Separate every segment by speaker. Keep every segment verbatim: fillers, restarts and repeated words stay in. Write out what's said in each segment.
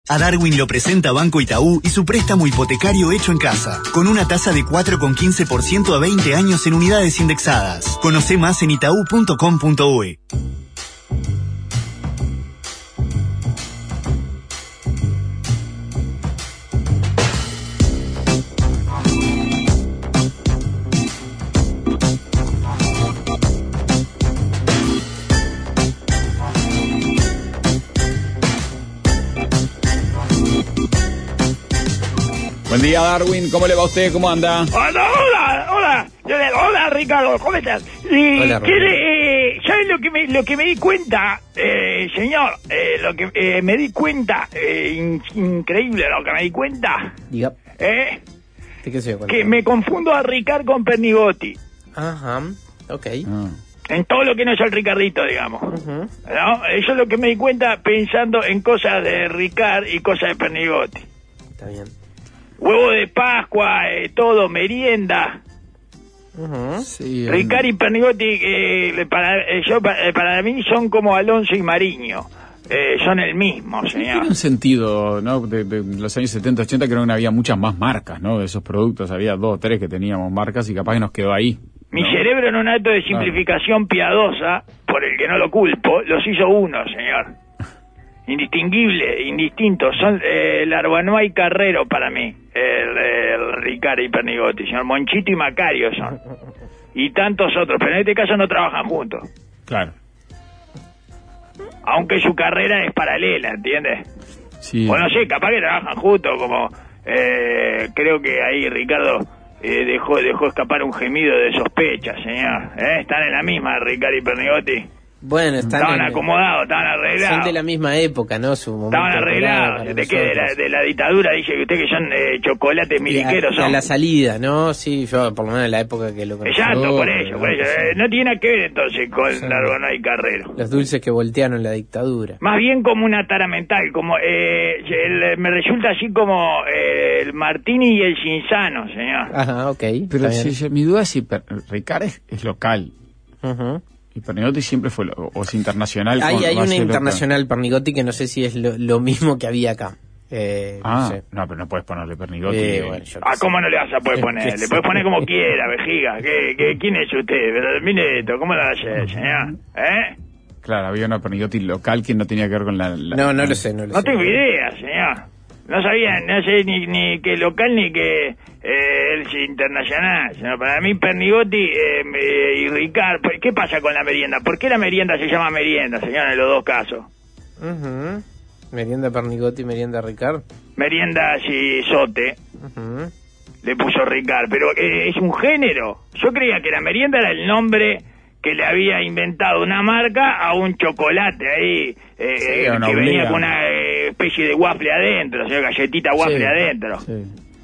Speaker 1: A Darwin lo presenta Banco Itaú y su préstamo hipotecario hecho en casa, con una tasa de cuatro coma quince por ciento a veinte años en unidades indexadas. Conoce más en itaú punto com punto ue.
Speaker 2: Buen día, Darwin. ¿Cómo le va a usted? ¿Cómo anda?
Speaker 3: Hola, hola, hola, hola, Ricardo, ¿cómo estás? Y
Speaker 2: Hola,
Speaker 3: ¿quiere, eh, ¿sabes lo que me, lo que me di cuenta, eh, señor? Eh, lo que eh, me di cuenta, eh, in, increíble lo que me di cuenta.
Speaker 4: Diga.
Speaker 3: ¿Eh?
Speaker 4: ¿De qué se dio
Speaker 3: Que me confundo a Ricard con Pernigotti.
Speaker 4: Ajá, ok.
Speaker 2: Ah.
Speaker 3: En todo lo que no es el Ricardito, digamos.
Speaker 4: Uh-huh.
Speaker 3: ¿No? Eso es lo que me di cuenta pensando en cosas de Ricard y cosas de Pernigotti.
Speaker 4: Está bien.
Speaker 3: Huevo de Pascua, eh, todo, merienda.
Speaker 4: Uh-huh.
Speaker 2: Sí,
Speaker 3: Ricard y Pernigotti, eh, para, eh, yo, para, para mí son como Alonso y Mariño. Eh, son el mismo,
Speaker 2: Tiene
Speaker 3: señor.
Speaker 2: un sentido, ¿no? De, de los años setenta, ochenta creo que no había muchas más marcas, ¿no? De esos productos, había dos o tres que teníamos marcas y capaz que nos quedó ahí.
Speaker 3: Mi
Speaker 2: ¿no?
Speaker 3: cerebro, en un acto de simplificación piadosa, por el que no lo culpo, los hizo uno, señor. Indistinguible, indistintos. Son eh, Larbanois y Carrero para mí. El, el Ricard y Pernigotti, señor. Monchito y Macario son. Y tantos otros, pero en este caso no trabajan juntos.
Speaker 2: Claro.
Speaker 3: Aunque su carrera es paralela, ¿entiendes?
Speaker 2: Sí.
Speaker 3: O no sé, capaz que trabajan juntos, como eh, creo que ahí Ricardo eh, dejó dejó escapar un gemido de sospecha, señor. ¿Eh? Están en la misma, Ricard y Pernigotti.
Speaker 4: Bueno, están
Speaker 3: Estaban
Speaker 4: en-
Speaker 3: acomodados, estaban
Speaker 4: son
Speaker 3: arreglados.
Speaker 4: de la misma época, ¿no? Su momento
Speaker 3: Estaban
Speaker 4: dorado
Speaker 3: arreglados.
Speaker 4: para
Speaker 3: ¿De qué? De la,
Speaker 4: nosotros.
Speaker 3: de la dictadura, dice que usted que son eh, chocolates miliqueros.
Speaker 4: Y a, y a
Speaker 3: Son.
Speaker 4: la salida, ¿no? Sí, yo por lo menos en la época que lo conocí.
Speaker 3: Exacto, por
Speaker 2: Oh,
Speaker 3: eso, por
Speaker 2: ¿verdad?
Speaker 3: eso. Eh, no tiene nada que ver entonces con
Speaker 4: Sí.
Speaker 3: Larbanois y Carrero.
Speaker 4: Los dulces que voltearon la dictadura.
Speaker 3: Más bien como una tara mental, como eh, el- me resulta así como eh, el Martini y el Cinzano, señor.
Speaker 4: Ajá, ok.
Speaker 2: Pero
Speaker 4: está bien.
Speaker 2: si, mi duda es si Per- Ricard es, es local
Speaker 4: Ujú.
Speaker 2: y Pernigotti siempre fue, lo, o es internacional.
Speaker 4: Hay,
Speaker 2: con
Speaker 4: hay
Speaker 2: base
Speaker 4: una
Speaker 2: local.
Speaker 4: internacional Pernigotti que no sé si es lo, lo mismo que había acá. Eh,
Speaker 2: Ah,
Speaker 4: no sé.
Speaker 2: no, pero no puedes ponerle Pernigotti.
Speaker 4: Eh,
Speaker 2: eh,
Speaker 4: bueno, yo
Speaker 3: Ah,
Speaker 4: qué sé.
Speaker 3: ¿cómo no le vas a poder
Speaker 4: ¿Qué
Speaker 3: poner? Le
Speaker 4: sé?
Speaker 3: puedes poner como quiera, vejiga. ¿Qué, qué, ¿Quién es usted? Pero mire esto, ¿cómo lo va a hacer, señor? ¿Eh?
Speaker 2: Claro, había una Pernigotti local que no tenía que ver con la... la-
Speaker 4: No, no lo sé, no lo
Speaker 3: No
Speaker 4: sé.
Speaker 3: tengo idea, señor. No sabía, no sé ni, ni que local ni que eh, el internacional. Señor. Para mí Pernigotti eh, eh, y Ricard, pues, ¿qué pasa con la merienda? ¿Por qué la merienda se llama merienda, señor, en los dos casos?
Speaker 4: Ujú. Merienda Pernigotti, merienda Ricard.
Speaker 3: Merienda Gisote,
Speaker 4: Ujú.
Speaker 3: le puso Ricard, pero eh, es un género. Yo creía que la merienda era el nombre que le había inventado una marca a un chocolate ahí, eh,
Speaker 2: Sí,
Speaker 3: eh,
Speaker 2: una
Speaker 3: que venía
Speaker 2: oblea.
Speaker 3: con una eh, especie de waffle adentro, o sea, galletita waffle
Speaker 4: Sí,
Speaker 3: adentro.
Speaker 2: Sí.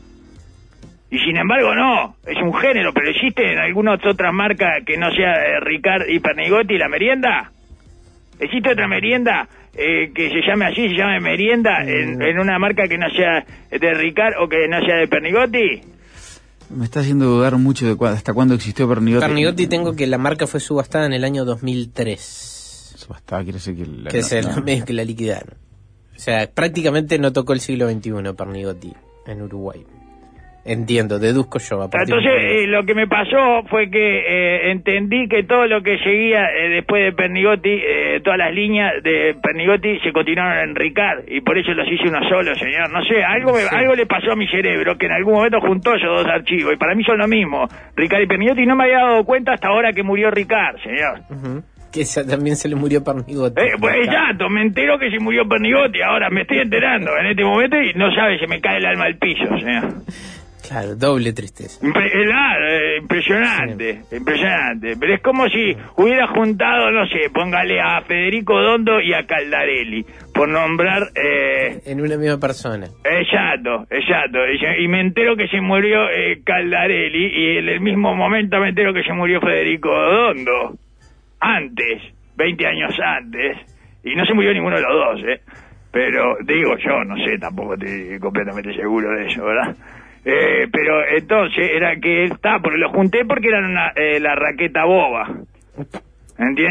Speaker 3: Y sin embargo no, es un género, pero existe en algunas otras marcas que no sea eh, Ricard y Pernigotti la merienda. ¿Existe otra merienda eh, que se llame así, se llame merienda, en, en una marca que no sea de Ricard o que no sea de Pernigotti?
Speaker 2: Me está haciendo dudar mucho de cua- hasta cuándo existió Pernigotti.
Speaker 4: Pernigotti tengo que la marca fue subastada en el año dos mil tres.
Speaker 2: Subastada, quiere decir que... La,
Speaker 4: Que se
Speaker 2: no,
Speaker 4: la,
Speaker 2: no.
Speaker 4: medio que la liquidaron. O sea, prácticamente no tocó el siglo veintiuno Pernigotti en Uruguay. Entiendo, deduzco yo. A partir
Speaker 3: Entonces,
Speaker 4: de-
Speaker 3: eh, lo que me pasó fue que eh, entendí que todo lo que seguía eh, después de Pernigotti, eh, todas las líneas de Pernigotti se continuaron en Ricard, y por eso los hice uno solo, señor. No sé, algo, me-
Speaker 4: Sí.
Speaker 3: algo le pasó a mi cerebro, que en algún momento juntó esos dos archivos, y para mí son lo mismo, Ricard y Pernigotti, y no me había dado cuenta hasta ahora que murió Ricard, señor.
Speaker 4: Ujú. Que esa también se le murió Pernigotti.
Speaker 3: Eh, pues exacto, me entero que se murió Pernigotti, ahora me estoy enterando en este momento y no sabe, se me cae el alma al piso, señor.
Speaker 4: Claro, doble tristeza.
Speaker 3: Impre- claro, eh, impresionante, impresionante. Pero es como si hubiera juntado, no sé, póngale a Federico Dondo y a Caldarelli, por nombrar... Eh,
Speaker 4: En una misma persona.
Speaker 3: exacto, exacto. Y, se- y me entero que se murió eh, Caldarelli y en el mismo momento me entero que se murió Federico Dondo. Antes, veinte años antes. Y no se murió ninguno de los dos, ¿eh? Pero digo yo, no sé, tampoco estoy completamente seguro de eso, ¿verdad? Eh, pero entonces era que está, porque lo junté porque eran una, eh, la raqueta boba.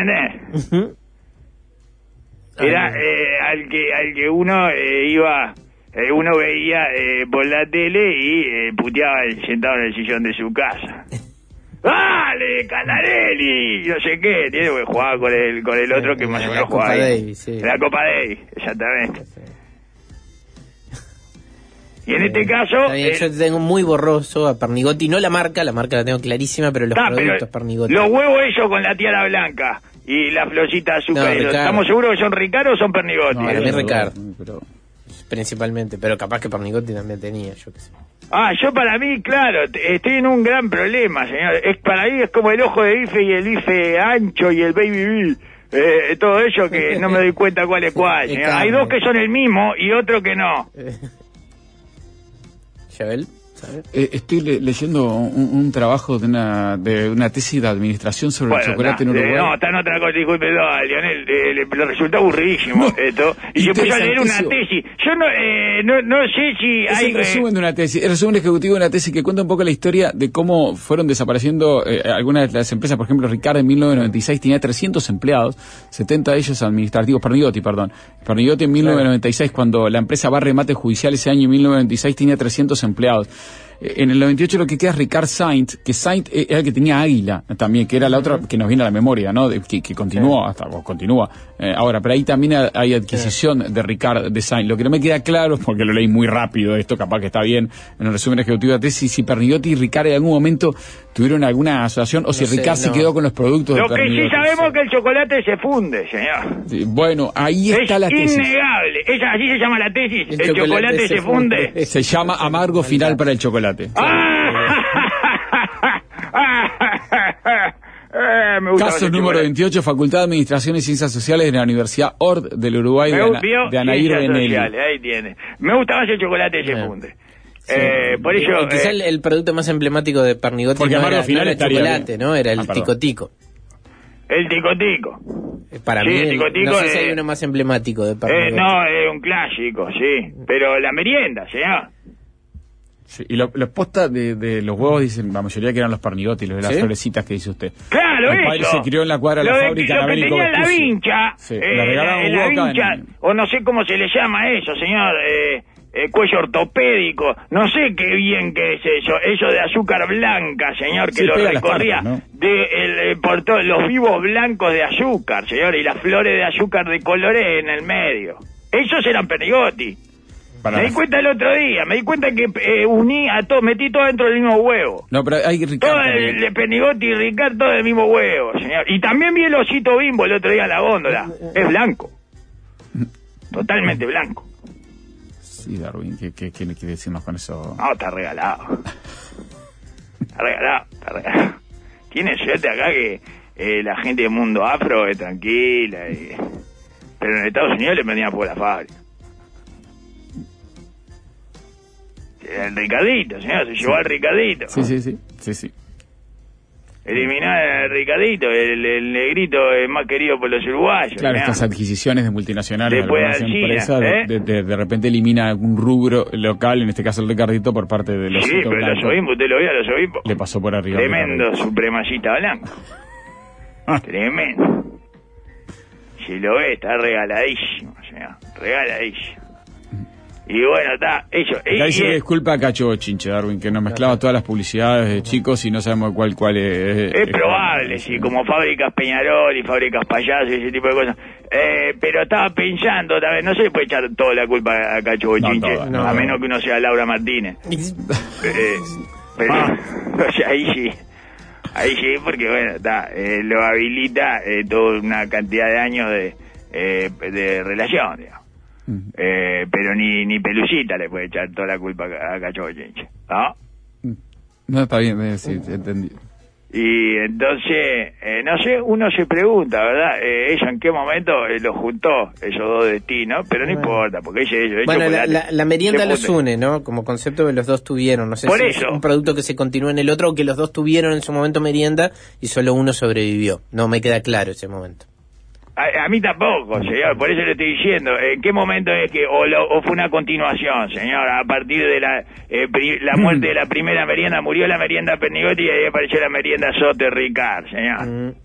Speaker 3: ¿Entiendes?
Speaker 4: Ujú.
Speaker 3: Era
Speaker 4: Ah,
Speaker 3: eh, al que al que uno eh, iba eh, uno veía eh, por la tele y eh, puteaba sentado en el sillón de su casa. ¡Dale, Canarelli! No sé qué, tiene que jugar con el, con el otro que más o menos jugaba ahí.
Speaker 4: Sí.
Speaker 3: La Copa Davis, exactamente. Y en este caso...
Speaker 4: Bien,
Speaker 3: eh,
Speaker 4: yo tengo muy borroso a Pernigotti, no la marca, la marca la tengo clarísima, pero los
Speaker 3: ah,
Speaker 4: productos
Speaker 3: pero
Speaker 4: Pernigotti.
Speaker 3: los huevos ellos con la tiara blanca y la florcita de azúcar.
Speaker 4: No,
Speaker 3: eso,
Speaker 4: Ricardo.
Speaker 3: ¿estamos seguros que son Ricardo o son Pernigotti?
Speaker 4: No, para mí
Speaker 2: Pero-
Speaker 4: Ricardo.
Speaker 2: pero-
Speaker 4: Principalmente, pero capaz que Pernigotti también tenía, yo qué sé.
Speaker 3: Ah, yo para mí, claro, t- estoy en un gran problema, señor. Es para mí es como el ojo de bife y el bife ancho y el baby B. Eh, todo ello que no me doy cuenta cuál es cuál,
Speaker 4: Es
Speaker 3: señor.
Speaker 4: carne.
Speaker 3: Hay dos que son el mismo y otro que no.
Speaker 4: ¿Yabel? ¿Sabes?
Speaker 2: Eh, estoy le- leyendo un, un trabajo de una, de una tesis de administración sobre
Speaker 3: Bueno,
Speaker 2: el chocolate en
Speaker 3: nah,
Speaker 2: Uruguay.
Speaker 3: eh, no, está en otra cosa, disculpe, no, Lionel, eh, le, le resulta aburridísimo esto. Y se puso a leer una
Speaker 2: interesantísimo.
Speaker 3: tesis. Yo no, eh, no, no sé si
Speaker 2: Es
Speaker 3: hay...
Speaker 2: el resumen de una tesis, el resumen ejecutivo de una tesis que cuenta un poco la historia de cómo fueron desapareciendo eh, algunas de las empresas. Por ejemplo, Ricardo en mil novecientos noventa y seis tenía trescientos empleados, setenta de ellos administrativos. Pernigotti, perdón. Pernigotti en mil novecientos noventa y seis, cuando la empresa va a remate judicial ese año, en mil novecientos noventa y seis, tenía trescientos empleados. Eh, En el noventa y ocho lo que queda es Ricard Saint, que Saint eh, era el que tenía Águila también, que era la otra que nos viene a la memoria, ¿no? De- que, que continuó, hasta o continúa eh, ahora, pero ahí también ha- hay adquisición de Ricard de Saint. Lo que no me queda claro, porque lo leí muy rápido, esto capaz que está bien en el resumen ejecutivo de la tesis, si Pernigotti y Ricard en algún momento tuvieron alguna asociación o si
Speaker 4: No sé,
Speaker 2: Ricard se
Speaker 4: no.
Speaker 2: quedó con los productos
Speaker 3: Lo
Speaker 2: de
Speaker 3: que sí
Speaker 2: Pernigotti.
Speaker 3: sabemos es que el chocolate se funde, señor.
Speaker 2: Sí, bueno, ahí está
Speaker 3: es
Speaker 2: la tesis.
Speaker 3: innegable. Esa, así se llama la tesis. El,
Speaker 4: El
Speaker 3: chocolate,
Speaker 4: chocolate
Speaker 3: se
Speaker 4: se
Speaker 3: funde.
Speaker 4: funde.
Speaker 2: Se llama amargo final para el chocolate.
Speaker 3: ¡Ah! Eh, me gusta
Speaker 2: Caso
Speaker 3: ese
Speaker 2: número
Speaker 3: chocolate.
Speaker 2: veintiocho, Facultad de Administración y Ciencias Sociales de la Universidad O R D del Uruguay, de,
Speaker 3: Me
Speaker 2: Ana,
Speaker 3: vio
Speaker 2: de Anair
Speaker 3: ciencias
Speaker 2: Benelli.
Speaker 3: sociales, ahí tiene. Me gusta más el chocolate se
Speaker 4: Bien.
Speaker 3: funde. Eh, por ello...
Speaker 4: Eh, quizá
Speaker 3: eh,
Speaker 4: el, el producto más emblemático de Pernigotti
Speaker 2: Porque
Speaker 4: no
Speaker 2: amargo
Speaker 4: era,
Speaker 2: final
Speaker 4: no era
Speaker 2: estaría
Speaker 4: chocolate,
Speaker 2: bien.
Speaker 4: ¿no? Era el
Speaker 2: Ah, perdón.
Speaker 4: tico tico.
Speaker 3: el tico-tico.
Speaker 4: Eh, Para
Speaker 3: Sí,
Speaker 4: mí,
Speaker 3: el tico tico
Speaker 4: no sé si
Speaker 3: es-
Speaker 4: hay uno más emblemático de
Speaker 3: Eh,
Speaker 4: Pernigotti.
Speaker 3: no, es un clásico, sí. Pero la merienda, señor.
Speaker 2: Sí, y lo- los postas de, de los huevos dicen la mayoría que eran los Pernigotti, los de las
Speaker 4: ¿Sí?
Speaker 2: florecitas que dice usted.
Speaker 3: Claro,
Speaker 2: Mi padre
Speaker 3: eso.
Speaker 2: se crió en la cuadra de la
Speaker 3: Lo
Speaker 2: fábrica
Speaker 3: Lo que
Speaker 2: Anabel y
Speaker 3: tenía en la
Speaker 2: Vespucio.
Speaker 3: vincha,
Speaker 2: Sí,
Speaker 3: eh,
Speaker 2: le regalaban
Speaker 3: la,
Speaker 2: un
Speaker 3: la
Speaker 2: huevo cada
Speaker 3: vincha,
Speaker 2: año.
Speaker 3: o no sé cómo se le llama eso, señor, eh, eh, cuello ortopédico, no sé qué bien que es eso, eso de azúcar blanca, señor, que
Speaker 2: Sí,
Speaker 3: lo
Speaker 2: pega las
Speaker 3: recorría
Speaker 2: partes, ¿no?
Speaker 3: de el, eh, por todos los vivos blancos de azúcar, señor, y las flores de azúcar de colores en el medio. Esos eran Pernigotti.
Speaker 2: Para
Speaker 3: Me di
Speaker 2: las-
Speaker 3: cuenta el otro día, me di cuenta que eh, uní a todos, metí todo dentro del mismo huevo.
Speaker 2: No, pero hay Ricardo.
Speaker 3: Todo el,
Speaker 2: también.
Speaker 3: el Pernigotti y Ricardo, todo del mismo huevo, señor. Y también vi el osito Bimbo el otro día en la góndola. Es blanco. Totalmente blanco.
Speaker 2: Sí, Darwin, ¿qué, qué, qué quiere decirnos con eso?
Speaker 3: No, está regalado. Está regalado, está regalado. Tiene suerte acá que eh, la gente del mundo afro es tranquila. Y... Pero en Estados Unidos le vendían por la fábrica. El Ricardito, señor, se llevó al Ricardito.
Speaker 2: Sí, sí, sí, sí, sí.
Speaker 3: Eliminó al Ricardito, el, el negrito es más querido por los uruguayos.
Speaker 2: Claro,
Speaker 3: señor.
Speaker 2: estas adquisiciones de multinacionales,
Speaker 3: Después
Speaker 2: algunas
Speaker 3: Alcina,
Speaker 2: empresas, de-
Speaker 3: ¿eh?
Speaker 2: de, de, de repente elimina algún rubro local, en este caso el Ricardito, por parte de los
Speaker 3: Sí, pero los obispos, usted lo vio a los obispos.
Speaker 2: le pasó por arriba. al
Speaker 3: Tremendo
Speaker 2: Ricardito.
Speaker 3: supremacista blanco.
Speaker 2: Ah.
Speaker 3: Tremendo. Si lo ve, está regaladísimo, señor. Regaladísimo. Y bueno, está, eso. Y,
Speaker 2: Acá dice
Speaker 3: y
Speaker 2: que
Speaker 3: es,
Speaker 2: disculpa a Cacho Chinche, Darwin, que nos mezclaba todas las publicidades de chicos y no sabemos cuál cuál es.
Speaker 3: es probable, sí, como fábricas Peñarol y fábricas Payaso y ese tipo de cosas. Eh, pero estaba pensando también, no se le puede echar toda la culpa a Cacho Bochinche,
Speaker 2: toda,
Speaker 4: no.
Speaker 3: a menos que uno sea Laura Martínez. Eh, pero,
Speaker 2: Ah.
Speaker 3: o sea, ahí sí. Ahí sí, porque bueno, está, eh, lo habilita eh, toda una cantidad de años de, eh, de relación, digamos. Eh, pero ni ni Pelucita le puede echar toda la culpa a Cacho Bochinche, ¿no?
Speaker 2: No, está bien, eh, sí, entendí.
Speaker 3: Y entonces, eh, no sé, uno se pregunta, ¿verdad? Eh, ella en qué momento eh, lo juntó, esos dos destinos, pero no
Speaker 4: Bueno.
Speaker 3: importa, porque ella es ellos.
Speaker 4: Bueno, la, la, la merienda los une, ¿no? Como concepto que los dos tuvieron. No sé
Speaker 3: Por
Speaker 4: si
Speaker 3: eso.
Speaker 4: es un producto que se continúa en el otro o que los dos tuvieron en su momento merienda y solo uno sobrevivió. No me queda claro ese momento.
Speaker 3: A, a mí tampoco, señor, por eso le estoy diciendo, ¿en qué momento es que, o, lo, o fue una continuación, señor? A partir de la eh, pri, la muerte de la primera merienda, murió la merienda Pernigotti y ahí apareció la merienda Soter Ricard, señor.
Speaker 4: Mm.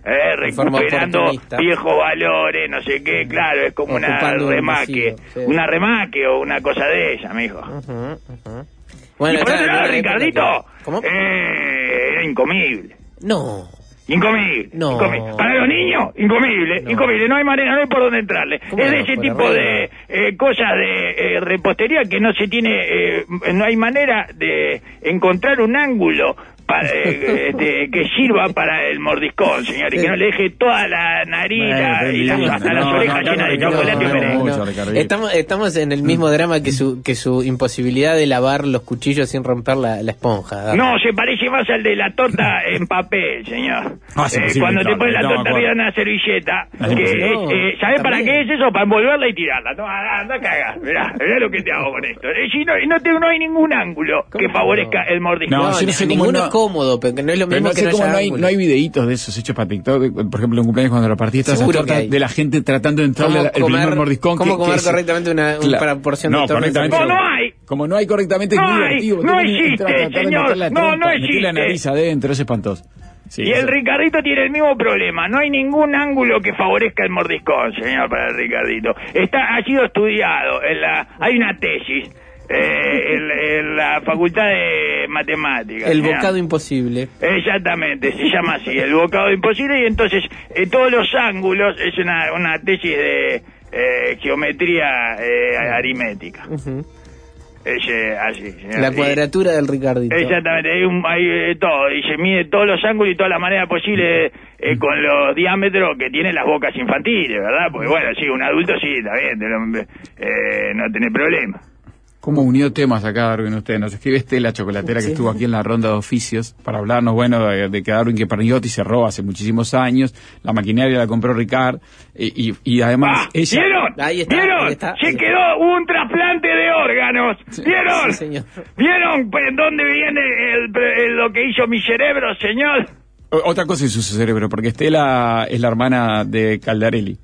Speaker 3: eh, recuperando
Speaker 4: oportunista.
Speaker 3: viejos valores, no sé qué, claro, es como una
Speaker 4: Ocupando un
Speaker 3: remaque,
Speaker 4: vacío, sí.
Speaker 3: una remaque o una cosa de esa, mijo.
Speaker 4: Ujú, ujú. Bueno,
Speaker 3: Y por
Speaker 4: está
Speaker 3: otro
Speaker 4: en
Speaker 3: lado,
Speaker 4: una época
Speaker 3: Ricardito,
Speaker 4: que- ¿Cómo?
Speaker 3: eh, era incomible.
Speaker 4: No.
Speaker 3: Incomible,
Speaker 4: No.
Speaker 3: incomible. Para los niños, incomible,
Speaker 4: No.
Speaker 3: incomible. No hay manera, no hay por dónde entrarle.
Speaker 4: ¿Cómo
Speaker 3: Es de
Speaker 4: no?
Speaker 3: ese
Speaker 4: Por
Speaker 3: tipo
Speaker 4: arriba.
Speaker 3: de eh, cosas de eh, repostería que no se tiene, eh, no hay manera de encontrar un ángulo para, eh, de- que sirva para el mordiscón, señor, y que no le deje toda la nariz
Speaker 2: Bueno,
Speaker 3: y las,
Speaker 2: lindo.
Speaker 3: hasta las
Speaker 2: No,
Speaker 3: orejas
Speaker 2: no,
Speaker 3: llenas de
Speaker 2: no,
Speaker 3: chocolate.
Speaker 2: no,
Speaker 3: y merengue.
Speaker 2: no, mucho, Ricardito.
Speaker 4: Estamos, estamos en el mismo drama que su, que su imposibilidad de lavar los cuchillos sin romper la, la esponja.
Speaker 3: No, se parece más al de la torta en papel, señor.
Speaker 2: Ah, sí,
Speaker 3: Eh,
Speaker 2: sí,
Speaker 3: cuando
Speaker 2: sí,
Speaker 3: te
Speaker 2: claro,
Speaker 3: pones la
Speaker 2: no me
Speaker 3: torta
Speaker 2: acuerdo.
Speaker 3: arriba de una servilleta,
Speaker 2: Ah,
Speaker 3: que,
Speaker 2: sí.
Speaker 4: No,
Speaker 3: eh, ¿sabés para
Speaker 4: también.
Speaker 3: qué es eso? Para envolverla y tirarla. No, anda a cagar. Mirá, mirá lo que te hago con esto. Eh, si no, y no, te- no hay ningún ángulo
Speaker 4: ¿Cómo
Speaker 3: que
Speaker 4: no?
Speaker 3: favorezca el mordisco.
Speaker 2: No,
Speaker 4: No,
Speaker 2: yo no
Speaker 4: ni-
Speaker 2: sé cómo
Speaker 4: ninguno
Speaker 2: no-
Speaker 4: es cómodo, pero que no es lo
Speaker 2: Pero
Speaker 4: mismo
Speaker 2: no
Speaker 4: que
Speaker 2: sé
Speaker 4: no
Speaker 2: cómo
Speaker 4: haya
Speaker 2: no hay,
Speaker 4: ángulo.
Speaker 2: no hay videitos de esos hechos para TikTok, de- por ejemplo, en cumpleaños cuando repartís todas esas
Speaker 4: Seguro que
Speaker 2: tortas
Speaker 4: hay.
Speaker 2: de la gente tratando de entrarle
Speaker 4: ¿Cómo
Speaker 2: al- el primer
Speaker 4: comer-
Speaker 2: mordiscón.
Speaker 4: cómo
Speaker 2: que-
Speaker 4: comer
Speaker 2: que es-
Speaker 4: correctamente una- una
Speaker 2: Claro.
Speaker 4: porción de
Speaker 2: no,
Speaker 4: torta?
Speaker 2: correctamente
Speaker 3: No, no hay.
Speaker 2: Como no hay correctamente, es
Speaker 3: No
Speaker 2: muy
Speaker 3: hay.
Speaker 2: divertido.
Speaker 3: No
Speaker 2: Tenés que
Speaker 3: existe,
Speaker 2: entrar, tratar de
Speaker 3: señor.
Speaker 2: meter la
Speaker 3: No,
Speaker 2: trompa,
Speaker 3: no
Speaker 2: meter la
Speaker 3: existe.
Speaker 2: nariz adentro, eso es espantoso. Sí,
Speaker 3: Y
Speaker 2: eso-
Speaker 3: el Ricardito tiene el mismo problema. No hay ningún ángulo que favorezca el mordiscón, señor, para el Ricardito. Está, ha sido estudiado. En la, hay una tesis eh, en, en la Facultad de Matemáticas.
Speaker 4: El
Speaker 3: señor.
Speaker 4: bocado imposible.
Speaker 3: Exactamente, se llama así, el bocado imposible. Y entonces, eh, todos los ángulos, es una, una tesis de eh, geometría eh, aritmética.
Speaker 4: Ujú.
Speaker 3: Es eh, así, señor.
Speaker 4: La
Speaker 3: Y-
Speaker 4: cuadratura del Ricardito.
Speaker 3: Exactamente, hay, un, hay eh, todo, y se mide todos los ángulos y todas las maneras posibles eh, con los diámetros que tienen las bocas infantiles, ¿verdad? Porque bueno, sí, un adulto sí, está bien, te lo- eh, no tiene problema.
Speaker 2: ¿Cómo unió temas acá, Darwin, usted? Nos escribe Estela Chocolatera, que
Speaker 4: Sí.
Speaker 2: estuvo aquí en la ronda de oficios, para hablarnos, bueno, de, de que Darwin que Pernigotti cerró hace muchísimos años, la maquinaria la compró Ricard, y, y, y además
Speaker 3: Ah,
Speaker 2: ella...
Speaker 3: ¿Vieron?
Speaker 4: Ahí está,
Speaker 3: ¿Vieron?
Speaker 4: ahí está.
Speaker 3: Se quedó un trasplante de órganos. ¿Vieron?
Speaker 4: Sí, señor.
Speaker 3: ¿Vieron pues, dónde viene el- el- lo que hizo mi cerebro, señor?
Speaker 2: O- Otra cosa hizo su cerebro, porque Estela es la hermana de Caldarelli.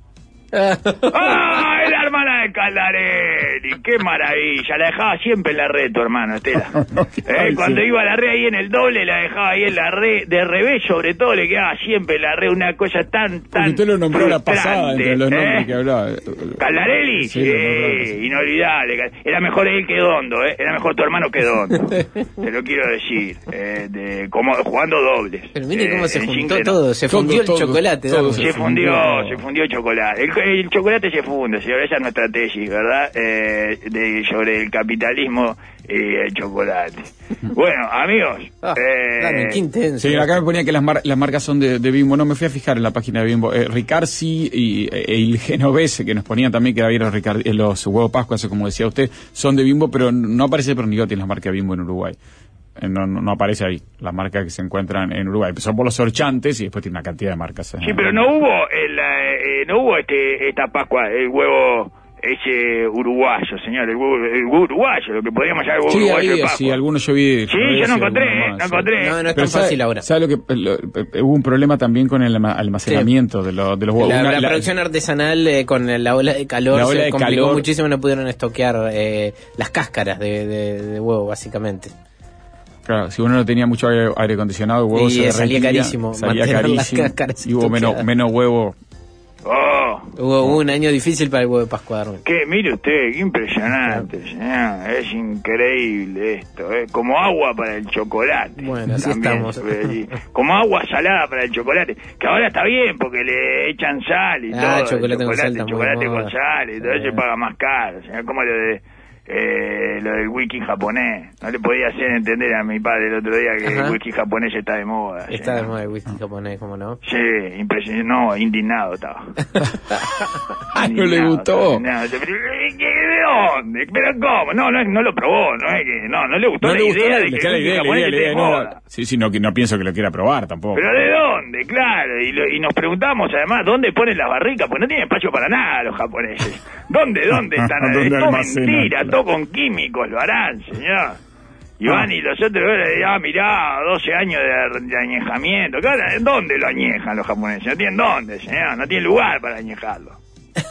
Speaker 3: ¡Ah! Es la hermana de Caldarelli. ¡Qué maravilla! La dejaba siempre en la red, tu hermano, Estela. Eh,
Speaker 2: Ay,
Speaker 3: cuando
Speaker 2: sí.
Speaker 3: iba a la red ahí en el doble, la dejaba ahí en la red. De revés, sobre todo, le quedaba siempre en la red. Una cosa tan, tan.
Speaker 2: Porque usted lo nombró la pasada
Speaker 3: frustrante,
Speaker 2: entre los nombres
Speaker 3: ¿eh?
Speaker 2: que hablaba.
Speaker 3: ¿Caldarelli?
Speaker 2: Sí,
Speaker 3: Sí,
Speaker 2: lo nombró, sí.
Speaker 3: inolvidable. Era mejor él que Dondo, ¿eh? Era mejor tu hermano que Dondo. Te lo quiero decir. Eh, de, como jugando dobles.
Speaker 4: Pero mire cómo
Speaker 3: Eh,
Speaker 4: se
Speaker 3: en
Speaker 4: juntó
Speaker 3: Sinclair.
Speaker 4: todo. Se
Speaker 2: Todo,
Speaker 4: fundió el
Speaker 2: todo,
Speaker 4: chocolate.
Speaker 2: todo
Speaker 4: Darwin.
Speaker 2: se
Speaker 3: Se fundió,
Speaker 2: fundió.
Speaker 3: se fundió el chocolate. El, el chocolate se funde, señor. Esa es nuestra tesis, ¿verdad? Eh, de, sobre el capitalismo y el chocolate. Bueno, amigos.
Speaker 4: Ah,
Speaker 3: eh,
Speaker 4: Darwin, qué intenso.
Speaker 2: Sí, acá me ponía que las, mar- las marcas son de, de Bimbo. No me fui a fijar en la página de Bimbo. Eh, Ricarsi y eh, el Genovese, que nos ponían también que había los, Ricard- eh, los huevos Pascua, eso como decía usted, son de Bimbo, pero no aparece Pernigotti en las marcas Bimbo en Uruguay. Eh, No, no, no aparece ahí, las marcas que se encuentran en Uruguay. Son por los horchantes y después tiene una cantidad de marcas. eh.
Speaker 3: Sí, pero no hubo el, eh, no hubo este esta Pascua, el huevo ese uruguayo, señor, el huevo, el huevo uruguayo, lo que podríamos llamar el huevo
Speaker 2: Sí,
Speaker 3: uruguayo
Speaker 2: ahí,
Speaker 3: de Pascua.
Speaker 2: sí, algunos yo vi.
Speaker 3: Sí, yo no encontré, no encontré.
Speaker 4: No, no es
Speaker 2: Pero
Speaker 4: tan
Speaker 2: sabe,
Speaker 4: fácil ahora.
Speaker 2: ¿sabe lo que eh, lo- eh, hubo un problema también con el alma- almacenamiento de, lo- de los huevos?
Speaker 4: La,
Speaker 2: Una-
Speaker 4: la
Speaker 2: la-
Speaker 4: producción artesanal eh, con la ola de calor
Speaker 2: La ola
Speaker 4: se
Speaker 2: de
Speaker 4: complicó
Speaker 2: calor.
Speaker 4: muchísimo, no pudieron estoquear eh, las cáscaras de, de- de huevo, básicamente.
Speaker 2: Claro, si uno no tenía mucho aire, aire acondicionado, el huevo
Speaker 4: Y,
Speaker 2: se
Speaker 4: eh, salía
Speaker 2: derretía,
Speaker 4: carísimo
Speaker 2: salía
Speaker 4: mantener las
Speaker 2: carísimo
Speaker 4: cáscaras
Speaker 2: y hubo menos,
Speaker 4: estoqueadas.
Speaker 2: menos huevo.
Speaker 3: Oh,
Speaker 4: Hubo, hubo un año difícil para el huevo de Pascua, Darwin.
Speaker 3: que mire usted, qué impresionante, señor. Es increíble esto, es como agua para el chocolate.
Speaker 4: Bueno, así
Speaker 3: También
Speaker 4: estamos.
Speaker 3: se ve allí. Como agua salada para el chocolate, que ahora está bien porque le echan sal y
Speaker 4: Ah,
Speaker 3: todo.
Speaker 4: chocolate
Speaker 3: el
Speaker 4: con sal está muy
Speaker 3: chocolate
Speaker 4: de
Speaker 3: con
Speaker 4: moda.
Speaker 3: sal y todo
Speaker 4: Sí.
Speaker 3: eso paga más caro, señor. Como lo de eh, lo del wiki japonés. No le podía hacer entender a mi padre el otro día que
Speaker 4: Ajá.
Speaker 3: el wiki japonés está de moda.
Speaker 4: Está de
Speaker 3: señor.
Speaker 4: moda el whisky japonés, ¿cómo no?
Speaker 3: Sí, impresionante, no, indignado estaba.
Speaker 2: Ah, ¿no le
Speaker 3: Indignado,
Speaker 2: gustó?
Speaker 3: indignado. Pero, ¿de dónde? ¿Pero cómo? No, no, no lo probó, no es que, no, no le gustó
Speaker 2: No
Speaker 3: la
Speaker 2: le gustó
Speaker 3: idea
Speaker 2: la,
Speaker 3: de que
Speaker 2: la
Speaker 3: el
Speaker 2: idea, la
Speaker 3: japonés
Speaker 2: idea, la
Speaker 3: esté
Speaker 2: idea,
Speaker 3: de
Speaker 2: no,
Speaker 3: moda.
Speaker 2: sí, sí, no, que no pienso que lo quiera probar tampoco.
Speaker 3: ¿Pero de dónde? Claro, y, lo- y nos preguntamos además, ¿dónde ponen las barricas? Pues no tienen espacio para nada los japoneses. ¿Dónde, dónde están?
Speaker 2: ¿Dónde
Speaker 3: Es todo
Speaker 2: almacenan?
Speaker 3: mentira,
Speaker 2: Claro.
Speaker 3: todo con químicos lo harán, señor. Y van y los otros, ah, mirá, doce años de, de añejamiento. Claro, ¿dónde lo añejan los japoneses? No tienen dónde, señor, no tienen lugar para añejarlo.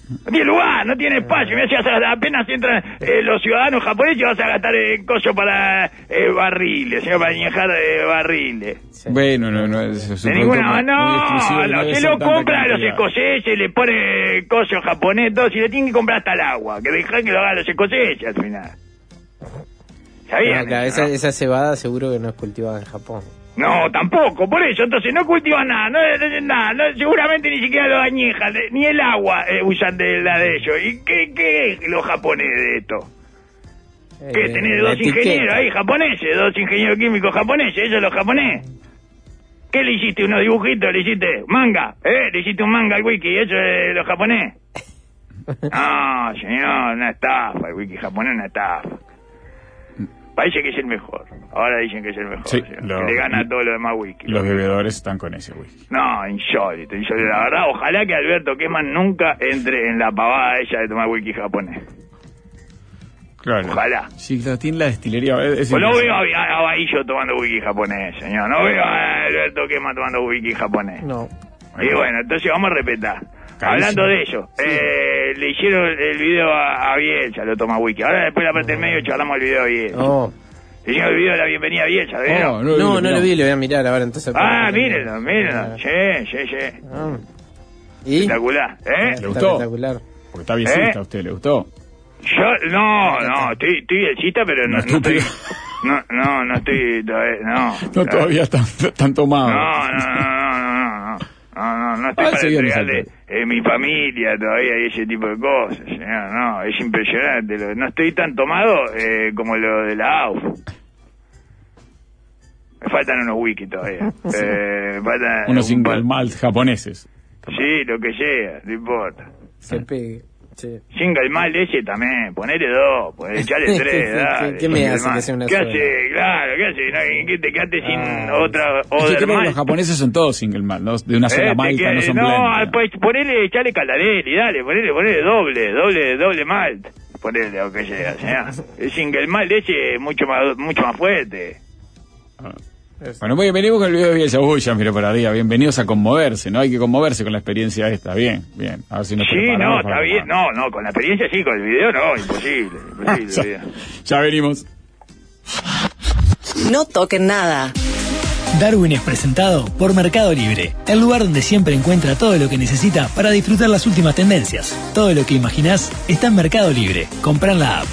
Speaker 3: No tiene lugar, no tiene espacio. Mirá, si vas a- apenas entran eh, los ciudadanos japoneses, vas a gastar el coso para eh, barriles, señor, para añejar eh, barriles.
Speaker 4: Sí.
Speaker 2: Bueno, no, no, es, es
Speaker 3: De
Speaker 2: un
Speaker 3: ninguna
Speaker 2: producto muy
Speaker 3: manera,
Speaker 2: exclusivo,
Speaker 3: no,
Speaker 2: no debe
Speaker 3: se
Speaker 2: ser
Speaker 3: lo
Speaker 2: tanta
Speaker 3: compra a los
Speaker 2: cantidad.
Speaker 3: escoceses, le pone coso japonés, todo, si le tienen que comprar hasta el agua, que dejar que lo hagan los escoceses al final. ¿Sabían?
Speaker 4: No, claro,
Speaker 3: eso,
Speaker 4: esa,
Speaker 3: no?
Speaker 4: esa cebada seguro que no es cultivada en Japón.
Speaker 3: No, tampoco, por eso, entonces no cultivan nada, no, no, nada, no, seguramente ni siquiera lo añejan, de- ni el agua eh, usan de la de ellos. ¿Y qué, qué es los japoneses de esto? ¿Qué,
Speaker 4: Eh,
Speaker 3: tenés
Speaker 4: la
Speaker 3: dos ingenieros
Speaker 4: etiqueta.
Speaker 3: ahí japoneses, dos ingenieros químicos japoneses, ellos los japoneses? ¿Qué le hiciste? ¿Unos dibujitos? ¿Le hiciste manga? ¿Eh? ¿Le hiciste un manga al wiki? ¿Eso es los japonés? No, señor, una estafa, el wiki japonés es una estafa. Parece que es el mejor. Ahora dicen que es el mejor.
Speaker 2: Sí,
Speaker 3: señor.
Speaker 2: lo-
Speaker 3: Que le gana a todos los demás wiki.
Speaker 2: Los bebedores están con ese whisky.
Speaker 3: No, insólito, insólito. La verdad, ojalá que Alberto Queman nunca entre en la pavada esa de tomar wiki japonés.
Speaker 2: Claro.
Speaker 3: Ojalá.
Speaker 2: Sí, claro, tiene la destilería. Es
Speaker 3: Pues no
Speaker 2: impresionante.
Speaker 3: veo a, a Bahillo tomando wiki japonés, señor. No veo a Alberto Queman tomando wiki japonés.
Speaker 4: No.
Speaker 3: Y bueno, entonces vamos a respetar.
Speaker 2: Carísimo.
Speaker 3: Hablando de eso, eh, le hicieron el video a, a Bielsa, lo toma wiki. Ahora después de la parte del medio charlamos el video a Bielsa.
Speaker 4: Oh.
Speaker 3: Le hicieron el video de la bienvenida a Bielsa, ¿vieron?
Speaker 2: Oh,
Speaker 4: No, no lo vi, lo voy a mirar ahora entonces.
Speaker 3: Ah, mírenlo, mírenlo. Sí, sí, sí.
Speaker 4: Ah. ¿Y?
Speaker 3: Espectacular, ¿eh?
Speaker 2: ¿Le gustó?
Speaker 4: Espectacular.
Speaker 2: Porque está viejita
Speaker 3: ¿Eh?
Speaker 2: a usted, ¿le gustó?
Speaker 3: Yo, no, no, estoy, estoy Bielcita, pero no,
Speaker 2: No,
Speaker 3: no estoy...
Speaker 2: estúpido.
Speaker 3: No, no, no estoy todavía, no.
Speaker 2: No, todavía están, están tomados.
Speaker 3: No, no, no, no, no, no, no, no, no estoy
Speaker 2: Ah,
Speaker 3: para
Speaker 2: señor,
Speaker 3: entregarle
Speaker 2: exacto.
Speaker 3: eh, mi familia todavía y ese tipo de cosas, señor, no, es impresionante, lo- no estoy tan tomado eh, como lo de la A U F. Me faltan unos wiki todavía, eh, me faltan
Speaker 2: Unos
Speaker 3: un
Speaker 2: single
Speaker 3: par-
Speaker 2: malt japoneses.
Speaker 3: Sí, lo que sea, no importa.
Speaker 4: Se pegue. Sí.
Speaker 3: Single mal ese también, ponele dos, ponele, echale
Speaker 4: ¿Qué-
Speaker 3: tres,
Speaker 4: qué-
Speaker 3: dale.
Speaker 4: qué me
Speaker 3: single
Speaker 4: hace que
Speaker 3: malt.
Speaker 4: sea una
Speaker 3: ¿Qué
Speaker 4: sola?
Speaker 3: hace? Claro, ¿qué hace? No, ¿qué te quedaste sin
Speaker 4: Ah,
Speaker 3: otra
Speaker 2: Es que
Speaker 3: other
Speaker 2: creo que
Speaker 3: malt?
Speaker 2: los japoneses son todos single malt, ¿no? De una sola
Speaker 3: Eh, te
Speaker 2: malta,
Speaker 3: queda-
Speaker 2: no son
Speaker 3: no,
Speaker 2: blend.
Speaker 3: pues ponele, echale caldarelli, dale, ponele, ponele doble, doble, doble malt. Ponele, o que sea, sea. El single malt ese es mucho más, mucho más fuerte.
Speaker 2: Bueno, muy bien, venimos con el video de Bielsa. Uy, ya miro para arriba. Bienvenidos a conmoverse, ¿no? Hay que conmoverse con la experiencia esta. Bien, bien. A ver si nos
Speaker 3: Sí,
Speaker 2: preparamos
Speaker 3: no,
Speaker 2: para-
Speaker 3: está bien, no, no, con la experiencia sí, con el video no, imposible, imposible. el
Speaker 2: ya,
Speaker 3: video.
Speaker 2: ya venimos.
Speaker 5: No toquen nada.
Speaker 6: Darwin es presentado por Mercado Libre, el lugar donde siempre encuentra todo lo que necesita para disfrutar las últimas tendencias. Todo lo que imaginás está en Mercado Libre. Comprá en la app.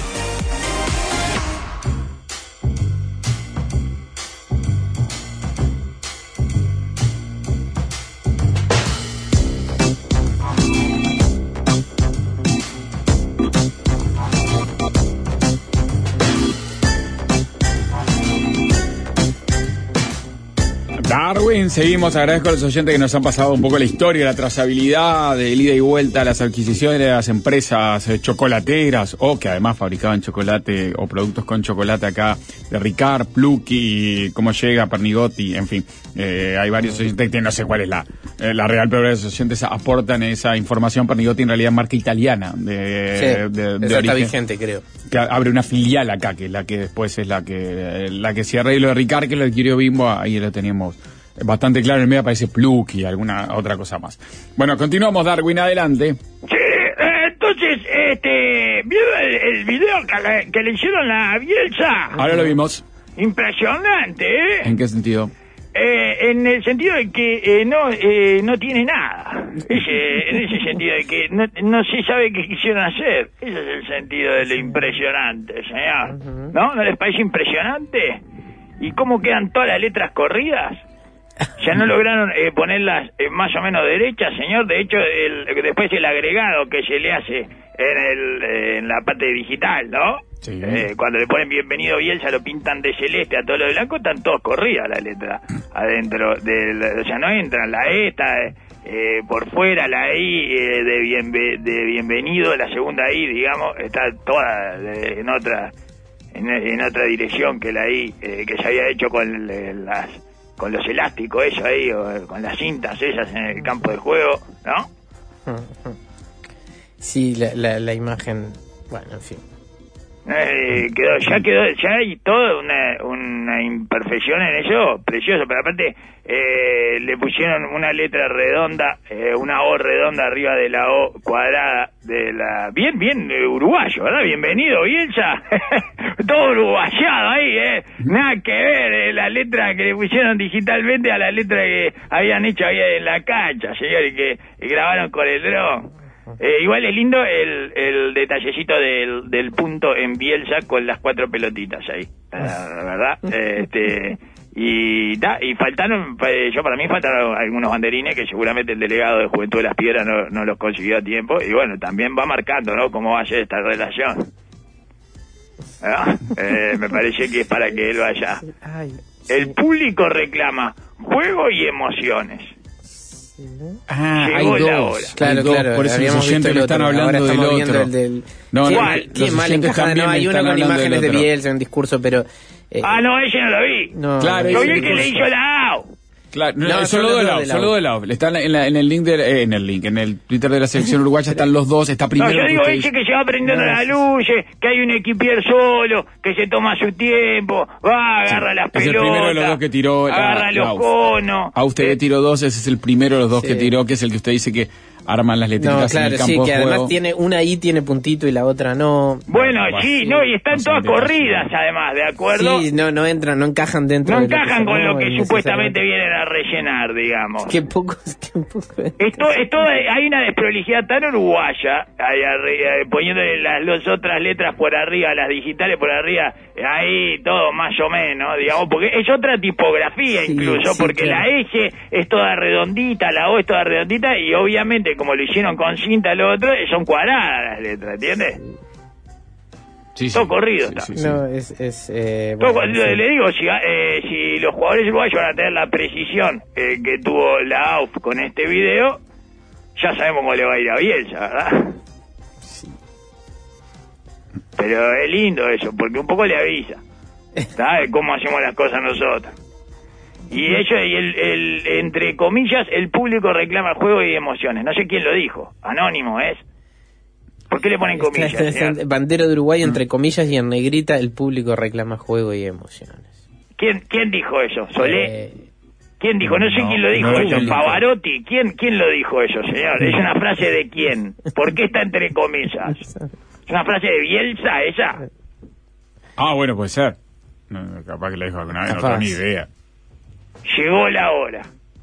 Speaker 2: Darwin, seguimos. Agradezco a los oyentes que nos han pasado un poco la historia, la trazabilidad del ida y vuelta, las adquisiciones de las empresas eh, chocolateras o que además fabricaban chocolate o productos con chocolate acá de Ricard, Plucky, cómo llega, Pernigotti, en fin. Eh, hay varios oyentes que no sé cuál es la, eh, la real, pero los oyentes aportan esa información. Pernigotti en realidad es marca italiana de,
Speaker 4: Sí,
Speaker 2: de, de
Speaker 4: esa está
Speaker 2: origen.
Speaker 4: vigente, creo.
Speaker 2: Que abre una filial acá, que es la que después es la que la que cierra, y lo de Ricard, que lo adquirió Bimbo, ahí lo teníamos bastante claro. En el medio aparece Plucky y alguna otra cosa más. Bueno, continuamos, Darwin, adelante.
Speaker 3: Sí, eh, entonces, este, ¿vio el, el video que le, que le hicieron a Bielsa?
Speaker 2: Ahora lo vimos.
Speaker 3: Impresionante, ¿eh?
Speaker 2: ¿En qué sentido?
Speaker 3: Eh, en el sentido de que eh, no eh, no tiene nada. Ese, en ese sentido de que no, no se sabe qué quisieron hacer. Ese es el sentido de lo impresionante, señor. ¿No? ¿No les parece impresionante? ¿Y cómo quedan todas las letras corridas? Ya no lograron eh, ponerlas eh, más o menos derechas, señor. De hecho, el, después el agregado que se le hace en, el, eh, en la parte digital, ¿no?
Speaker 2: Sí.
Speaker 3: Eh, cuando le ponen bienvenido Bielsa, lo pintan de celeste a todo lo de blanco, están todos corridas las letras adentro. De, o sea, no entran. La E está eh, por fuera, la I eh, de, bienve, de bienvenido, la segunda I, digamos, está toda de, en otra en, en otra dirección que la I, eh, que se había hecho con eh, las con los elásticos, eso ahí, o con las cintas esas en el campo de juego, ¿no?
Speaker 4: Sí, la, la, la imagen. Bueno, en fin.
Speaker 3: Eh, quedó, ya quedó, ya hay toda una, una imperfección en eso, precioso, pero aparte eh, le pusieron una letra redonda, eh, una O redonda arriba de la O cuadrada de la... Bien, bien eh, uruguayo, ¿verdad? Bienvenido, Bielsa. Todo uruguayado ahí, ¿eh? Nada que ver, eh, la letra que le pusieron digitalmente a la letra que habían hecho ahí en la cancha, señor, y que y grabaron con el dron. Eh, igual es lindo el, el detallecito del, del punto en Bielsa con las cuatro pelotitas ahí, la verdad. Este, y ta, y faltaron, yo para mí faltaron algunos banderines que seguramente el delegado de Juventud de las Piedras no, no los consiguió a tiempo. Y bueno, también va marcando, ¿no?, cómo va a ser esta relación. Eh, me parece que es para que él vaya. El público reclama juego y emociones.
Speaker 2: Ah,
Speaker 3: Llegó
Speaker 2: hay
Speaker 3: la
Speaker 2: dos,
Speaker 3: hora.
Speaker 4: Claro,
Speaker 2: hay dos,
Speaker 4: claro,
Speaker 2: por eso los
Speaker 4: habíamos
Speaker 2: oyentes
Speaker 4: visto
Speaker 2: le
Speaker 4: el
Speaker 2: están
Speaker 4: otro,
Speaker 2: hablando
Speaker 4: ahora
Speaker 2: del
Speaker 4: estamos viendo
Speaker 2: otro.
Speaker 4: el del...
Speaker 2: No,
Speaker 4: qué
Speaker 2: no,
Speaker 4: mal,
Speaker 2: los
Speaker 4: qué mal
Speaker 2: oyentes
Speaker 4: encajada,
Speaker 2: también
Speaker 4: no, hay
Speaker 2: me
Speaker 4: una
Speaker 2: están
Speaker 4: con
Speaker 2: hablando del
Speaker 4: imágenes de
Speaker 2: otro.
Speaker 4: Bielsa, un discurso, pero... Eh,
Speaker 3: Ah, no, ese no lo vi.
Speaker 4: no,
Speaker 2: Claro,
Speaker 3: Yo
Speaker 2: ese
Speaker 3: vi que le hizo la A U.
Speaker 2: Claro, no,
Speaker 4: No,
Speaker 2: solo
Speaker 4: solo
Speaker 2: de
Speaker 4: dos
Speaker 2: lado,
Speaker 4: de
Speaker 2: solo
Speaker 4: lado.
Speaker 2: de lado. Está en, la- en, la- en el link de, eh, en el link, en el Twitter de la selección uruguaya están los dos, está
Speaker 3: No,
Speaker 2: primero.
Speaker 3: yo
Speaker 2: que
Speaker 3: digo
Speaker 2: usted
Speaker 3: ese
Speaker 2: dice.
Speaker 3: que se va prendiendo
Speaker 4: No,
Speaker 3: las
Speaker 4: sí,
Speaker 3: luces, que hay un equipier solo, que se toma su tiempo, va, agarra las
Speaker 2: Es
Speaker 3: pelotas,
Speaker 2: el primero de los dos que tiró la-
Speaker 3: agarra
Speaker 2: la
Speaker 3: los
Speaker 2: A U.
Speaker 3: conos.
Speaker 2: A usted
Speaker 3: Eh,
Speaker 2: le tiró dos, ese es el primero de los dos
Speaker 4: Sí.
Speaker 2: que tiró, que es el que usted dice que arman las
Speaker 4: no,
Speaker 2: letritas en
Speaker 4: claro,
Speaker 2: el campo
Speaker 4: sí,
Speaker 2: de
Speaker 4: que además
Speaker 2: juego.
Speaker 4: tiene una I tiene puntito y la otra no.
Speaker 3: Bueno,
Speaker 2: Bueno,
Speaker 3: sí,
Speaker 2: sí,
Speaker 3: no, y están
Speaker 2: no
Speaker 3: todas
Speaker 2: son detalles.
Speaker 3: corridas además, ¿de acuerdo?
Speaker 4: Sí, no, no entran, no encajan dentro
Speaker 3: No
Speaker 4: de lo que
Speaker 3: encajan
Speaker 4: se
Speaker 3: con lo
Speaker 4: armó,
Speaker 3: que
Speaker 4: y
Speaker 3: supuestamente
Speaker 4: necesariamente-
Speaker 3: vienen a rellenar, digamos.
Speaker 4: Qué poco, qué poco.
Speaker 3: Esto, esto, hay una desprolijidad tan uruguaya, ahí arri- eh, poniéndole las, las otras letras por arriba, las digitales por arriba, ahí todo más o menos, digamos, porque es otra tipografía
Speaker 4: Sí,
Speaker 3: incluso,
Speaker 4: sí,
Speaker 3: porque
Speaker 4: claro.
Speaker 3: la S es toda redondita, la O es toda redondita, y obviamente como lo hicieron con cinta lo otro, son cuadradas las letras, ¿entiendes?
Speaker 2: Sí, sí.
Speaker 3: Todo corrido
Speaker 2: Sí,
Speaker 3: está.
Speaker 2: sí, sí.
Speaker 4: No, es. es eh,
Speaker 3: Todo
Speaker 4: bueno,
Speaker 3: cu- le,
Speaker 4: sí.
Speaker 3: le digo, si, eh, si los jugadores uruguayos van a tener la precisión eh, que tuvo la A U F con este video, ya sabemos cómo le va a ir a Bielsa, ¿verdad? Pero es lindo eso, porque un poco le avisa, ¿sabes? Cómo hacemos las cosas nosotros. Y ellos, y el, el, entre comillas, el público reclama juego y emociones. No sé quién lo dijo, anónimo es. ¿Por qué le ponen
Speaker 4: Está-
Speaker 3: comillas?
Speaker 4: está- está-
Speaker 3: señor?
Speaker 4: bandera de Uruguay entre comillas y en negrita el público reclama juego y emociones.
Speaker 3: ¿Quién, ¿Quién dijo eso? ¿Solé?
Speaker 4: Eh,
Speaker 3: ¿Quién dijo? No sé
Speaker 2: No,
Speaker 3: quién lo dijo
Speaker 2: no,
Speaker 3: eso.
Speaker 2: ¿quién dijo?
Speaker 3: ¿Pavarotti? ¿Quién, ¿Quién lo dijo eso, señor? ¿Es una frase de quién? ¿Por qué está entre comillas? ¿Es una frase de Bielsa esa?
Speaker 2: Ah, bueno, puede ser. No, no, capaz que lo dijo alguna vez, no
Speaker 4: Capaz.
Speaker 2: tengo ni idea.
Speaker 3: Llegó la hora.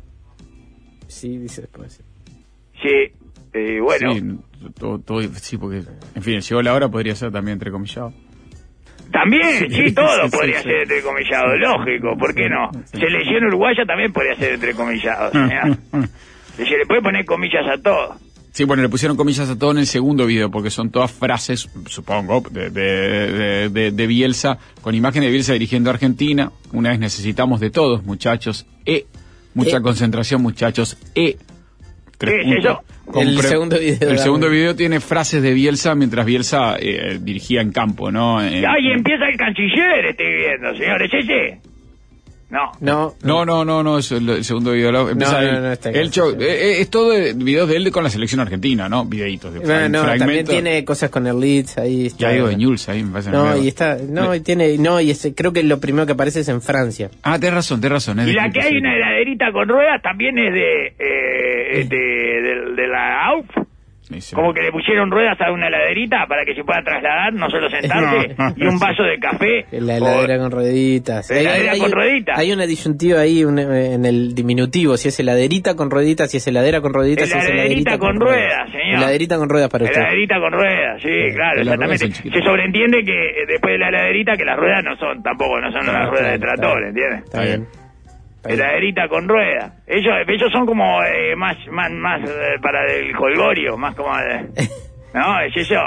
Speaker 4: sí, dice después.
Speaker 3: Sí, eh, bueno.
Speaker 2: Sí, todo, todo- sí, porque, en fin, llegó la hora, podría ser también entrecomillado.
Speaker 3: También, sí, todo
Speaker 2: sí, sí,
Speaker 3: podría
Speaker 2: sí.
Speaker 3: ser entrecomillado, lógico, ¿por qué no? Selección uruguaya también podría ser entrecomillado, señor. Se le puede poner comillas a todo.
Speaker 2: Sí, bueno, le pusieron comillas a todo en el segundo video, porque son todas frases, supongo, de, de, de, de- de Bielsa, con imágenes de Bielsa dirigiendo a Argentina. Una vez necesitamos de todos, muchachos. E. Mucha
Speaker 4: E.
Speaker 2: concentración, muchachos. E. Tres
Speaker 3: ¿Qué es
Speaker 2: puntos.
Speaker 3: eso?
Speaker 2: Con
Speaker 4: El
Speaker 2: pre-
Speaker 4: segundo video,
Speaker 2: El
Speaker 4: dame.
Speaker 2: segundo video tiene frases de Bielsa mientras Bielsa eh, dirigía en campo, ¿no? Eh,
Speaker 3: Ay, empieza el canciller, estoy viendo, señor. ¿Es ese? No.
Speaker 4: No,
Speaker 2: No, no, no, no, es el, el segundo video. lo- Empieza
Speaker 4: no,
Speaker 2: él.
Speaker 4: no, está
Speaker 2: El
Speaker 4: bien.
Speaker 2: show- eh, eh, es todo de videos de él con la selección argentina, ¿no? Videitos de
Speaker 4: Bueno, no, también
Speaker 2: fragmentos.
Speaker 4: tiene cosas con el Leeds ahí. Está,
Speaker 2: Ya digo de Newell's ahí, me parece.
Speaker 4: No,
Speaker 2: nuevo.
Speaker 4: y está, no, y tiene, no, y ese, creo que lo primero que aparece es en Francia.
Speaker 2: Ah, tenés razón, tenés razón. es
Speaker 3: Y
Speaker 2: de
Speaker 3: la
Speaker 2: Club
Speaker 3: que hay
Speaker 2: Posible.
Speaker 3: una heladerita con ruedas también es de, eh, de, de, de la A U F.
Speaker 2: Sí, sí.
Speaker 3: Como que le pusieron ruedas a una heladerita para que se pueda trasladar, no solo sentarse,
Speaker 2: No, no,
Speaker 3: y un
Speaker 2: sí.
Speaker 3: vaso de café.
Speaker 4: La heladera
Speaker 3: o-
Speaker 4: con rueditas.
Speaker 3: La heladera con
Speaker 4: un-
Speaker 3: rueditas.
Speaker 4: Hay una disyuntiva ahí un- en el diminutivo, si es heladerita con rueditas, si es heladera con rueditas, si es
Speaker 3: Heladerita
Speaker 4: heladerita
Speaker 3: con ruedas, señor.
Speaker 4: Heladerita con ruedas para usted.
Speaker 3: Heladerita con ruedas, sí, claro,
Speaker 2: las ruedas
Speaker 3: exactamente.
Speaker 2: son chiquitas.
Speaker 3: Se sobreentiende que eh, después de la heladerita que las ruedas no son, tampoco, no son
Speaker 4: Claro,
Speaker 3: las ruedas de
Speaker 4: claro,
Speaker 3: tractor,
Speaker 4: claro.
Speaker 3: ¿entiendes?
Speaker 4: Está bien. Está bien.
Speaker 3: Heladerita con ruedas. Ellos, ellos son como eh, más, más, más eh, para el colgorio, más como de... No, es eso.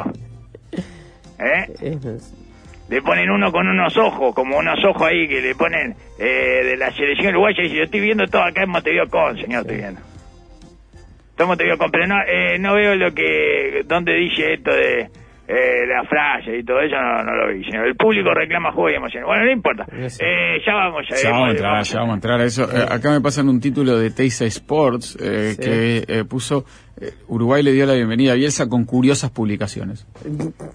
Speaker 3: ¿Eh?
Speaker 4: Es-
Speaker 3: Le ponen uno con unos ojos, como unos ojos ahí que le ponen eh, de la selección uruguaya. Y dice, yo estoy viendo todo acá en Montevideo Con, señor, estoy viendo. Todo en Montevideo Con, pero no, eh, no veo lo que, donde dice esto de eh, la frase y todo eso, no, no lo vi, señor. El público reclama juego y emoción. Bueno, no importa.
Speaker 4: No sé.
Speaker 3: Eh, ya vamos, ya,
Speaker 2: Ya vamos a
Speaker 3: eh,
Speaker 2: entrar,
Speaker 3: vamos
Speaker 2: ya vamos a entrar a eso. Eh, acá me pasan un título de Teisa Sports eh,
Speaker 4: Sí.
Speaker 2: que eh, puso eh, Uruguay le dio la bienvenida a Bielsa con curiosas publicaciones.
Speaker 3: Eh,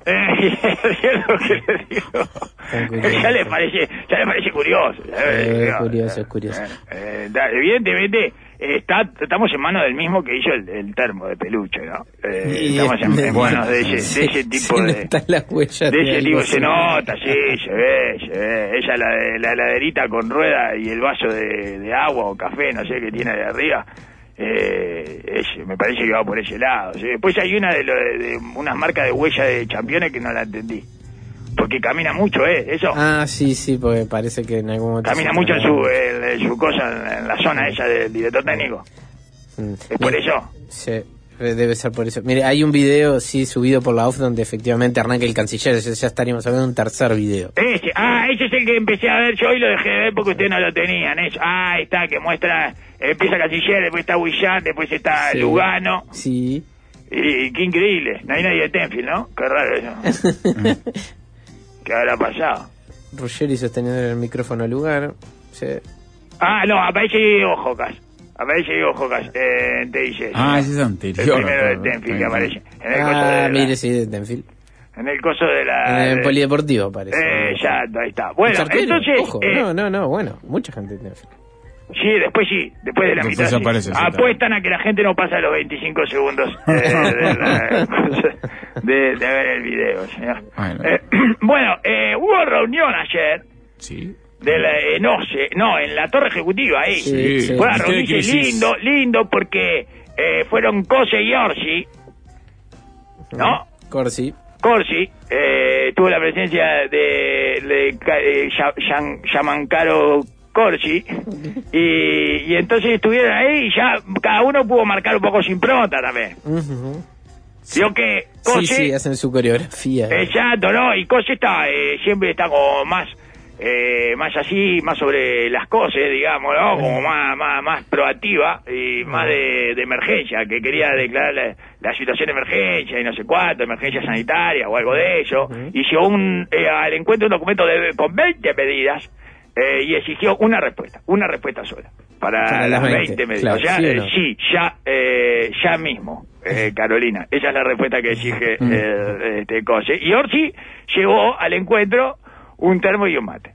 Speaker 3: es lo que le digo. Ya le parece, ya le parece curioso.
Speaker 4: Eh, es curioso, es curioso.
Speaker 3: Eh, eh, evidentemente, eh, está, estamos en manos del mismo que hizo el, el termo de peluche, ¿no? Eh,
Speaker 4: Y
Speaker 3: estamos en, en
Speaker 4: bueno,
Speaker 3: manos de ese,
Speaker 4: se,
Speaker 3: de ese tipo
Speaker 4: se
Speaker 3: de...
Speaker 4: nota la huella
Speaker 3: De ese
Speaker 4: algo
Speaker 3: tipo se
Speaker 4: así.
Speaker 3: nota, sí, se ve, se ve. Ella, la, de, la heladerita con rueda y el vaso de, de agua o café, no sé, qué tiene de arriba. Eh, ese, me parece que va por ese lado. ¿Sí? Después hay una de, lo, de, de unas marcas de huella de campeones que no la entendí. Porque camina mucho, ¿eh? Eso.
Speaker 4: Ah, sí, sí, porque parece que en algún momento...
Speaker 3: Camina mucho en su, en, en su cosa, en, en la zona esa del director técnico.
Speaker 4: Mm.
Speaker 3: ¿Es por
Speaker 4: Mira,
Speaker 3: eso?
Speaker 4: Sí, debe ser por eso. Mire, hay un video, sí, subido por la U F donde efectivamente arranca el canciller. Ya, ya estaríamos hablando de un tercer video.
Speaker 3: Ese, ah, ese es el que empecé a ver yo y lo dejé de ver porque ustedes no lo tenían. Eso. Ah, ahí está, que muestra, empieza Canciller, después está Huillán, después está
Speaker 4: Sí.
Speaker 3: Lugano.
Speaker 4: Sí.
Speaker 3: Y, y qué increíble, no hay nadie de Tenfield, ¿no? Qué raro eso. ¿Qué habrá pasado?
Speaker 4: Ruggeri sosteniendo el micrófono al lugar. Sí.
Speaker 3: Ah, no, aparece Diego Jocas. Aparece Diego Jocas eh, en T I C.
Speaker 2: Ah, ese es anterior.
Speaker 3: El primero de
Speaker 2: ¿no?
Speaker 3: Tenfield que aparece. En el coso
Speaker 4: Ah,
Speaker 3: de la,
Speaker 4: mire, sí, de Tenfield.
Speaker 3: en el coso de la...
Speaker 4: En el
Speaker 3: de-
Speaker 4: polideportivo parece.
Speaker 3: Eh, ya, ahí está. Bueno,
Speaker 4: Mucho arquero,
Speaker 3: entonces...
Speaker 4: Ojo,
Speaker 3: eh,
Speaker 4: no, no, no, bueno, mucha gente de Tenfield.
Speaker 3: Sí, después sí, después de la
Speaker 2: Después
Speaker 3: mitad sí.
Speaker 2: aparece, sí,
Speaker 3: Apuestan a que la gente no pasa los veinticinco segundos eh, de, la- de, de ver el video, señor.
Speaker 2: Bueno.
Speaker 3: Eh, bueno, eh, hubo reunión ayer
Speaker 2: Sí.
Speaker 3: de la, eh, no sé, no, en la torre ejecutiva ahí.
Speaker 4: Sí, sí.
Speaker 3: Fue a
Speaker 2: Usted
Speaker 3: reunirse
Speaker 2: crisis.
Speaker 3: lindo, lindo porque eh, fueron Cose y Orsi, ¿no?
Speaker 4: Corsi.
Speaker 3: Corsi eh, tuvo la presencia de, de, Ca- eh, Ya- Yan- Yamancaro Corsi y, y entonces estuvieron ahí y ya cada uno pudo marcar un poco su impronta también.
Speaker 4: Ujú.
Speaker 3: Vio que
Speaker 4: Sí,
Speaker 3: Corsi,
Speaker 4: sí, hacen su coreografía.
Speaker 3: exacto, ¿no? Y Corsi está, eh, siempre está como más, eh, más así, más sobre las cosas, digamos, ¿no? Como más, más, más proactiva y más de, de emergencia, que quería declarar la, la situación de emergencia y no sé cuánto, emergencia sanitaria o algo de eso, y llevó un, eh, al encuentro un documento de, con veinte medidas, eh, y exigió una respuesta, una respuesta sola, para,
Speaker 4: Para
Speaker 3: las
Speaker 4: las
Speaker 3: veinte,
Speaker 4: veinte,
Speaker 3: medidas.
Speaker 4: claro,
Speaker 3: o sea,
Speaker 4: ¿sí o
Speaker 3: eh,
Speaker 4: no?
Speaker 3: sí, ya, eh, ya mismo, eh, Carolina, esa es la respuesta que exige eh, este Cose. Y Orsi llevó al encuentro un termo y un mate.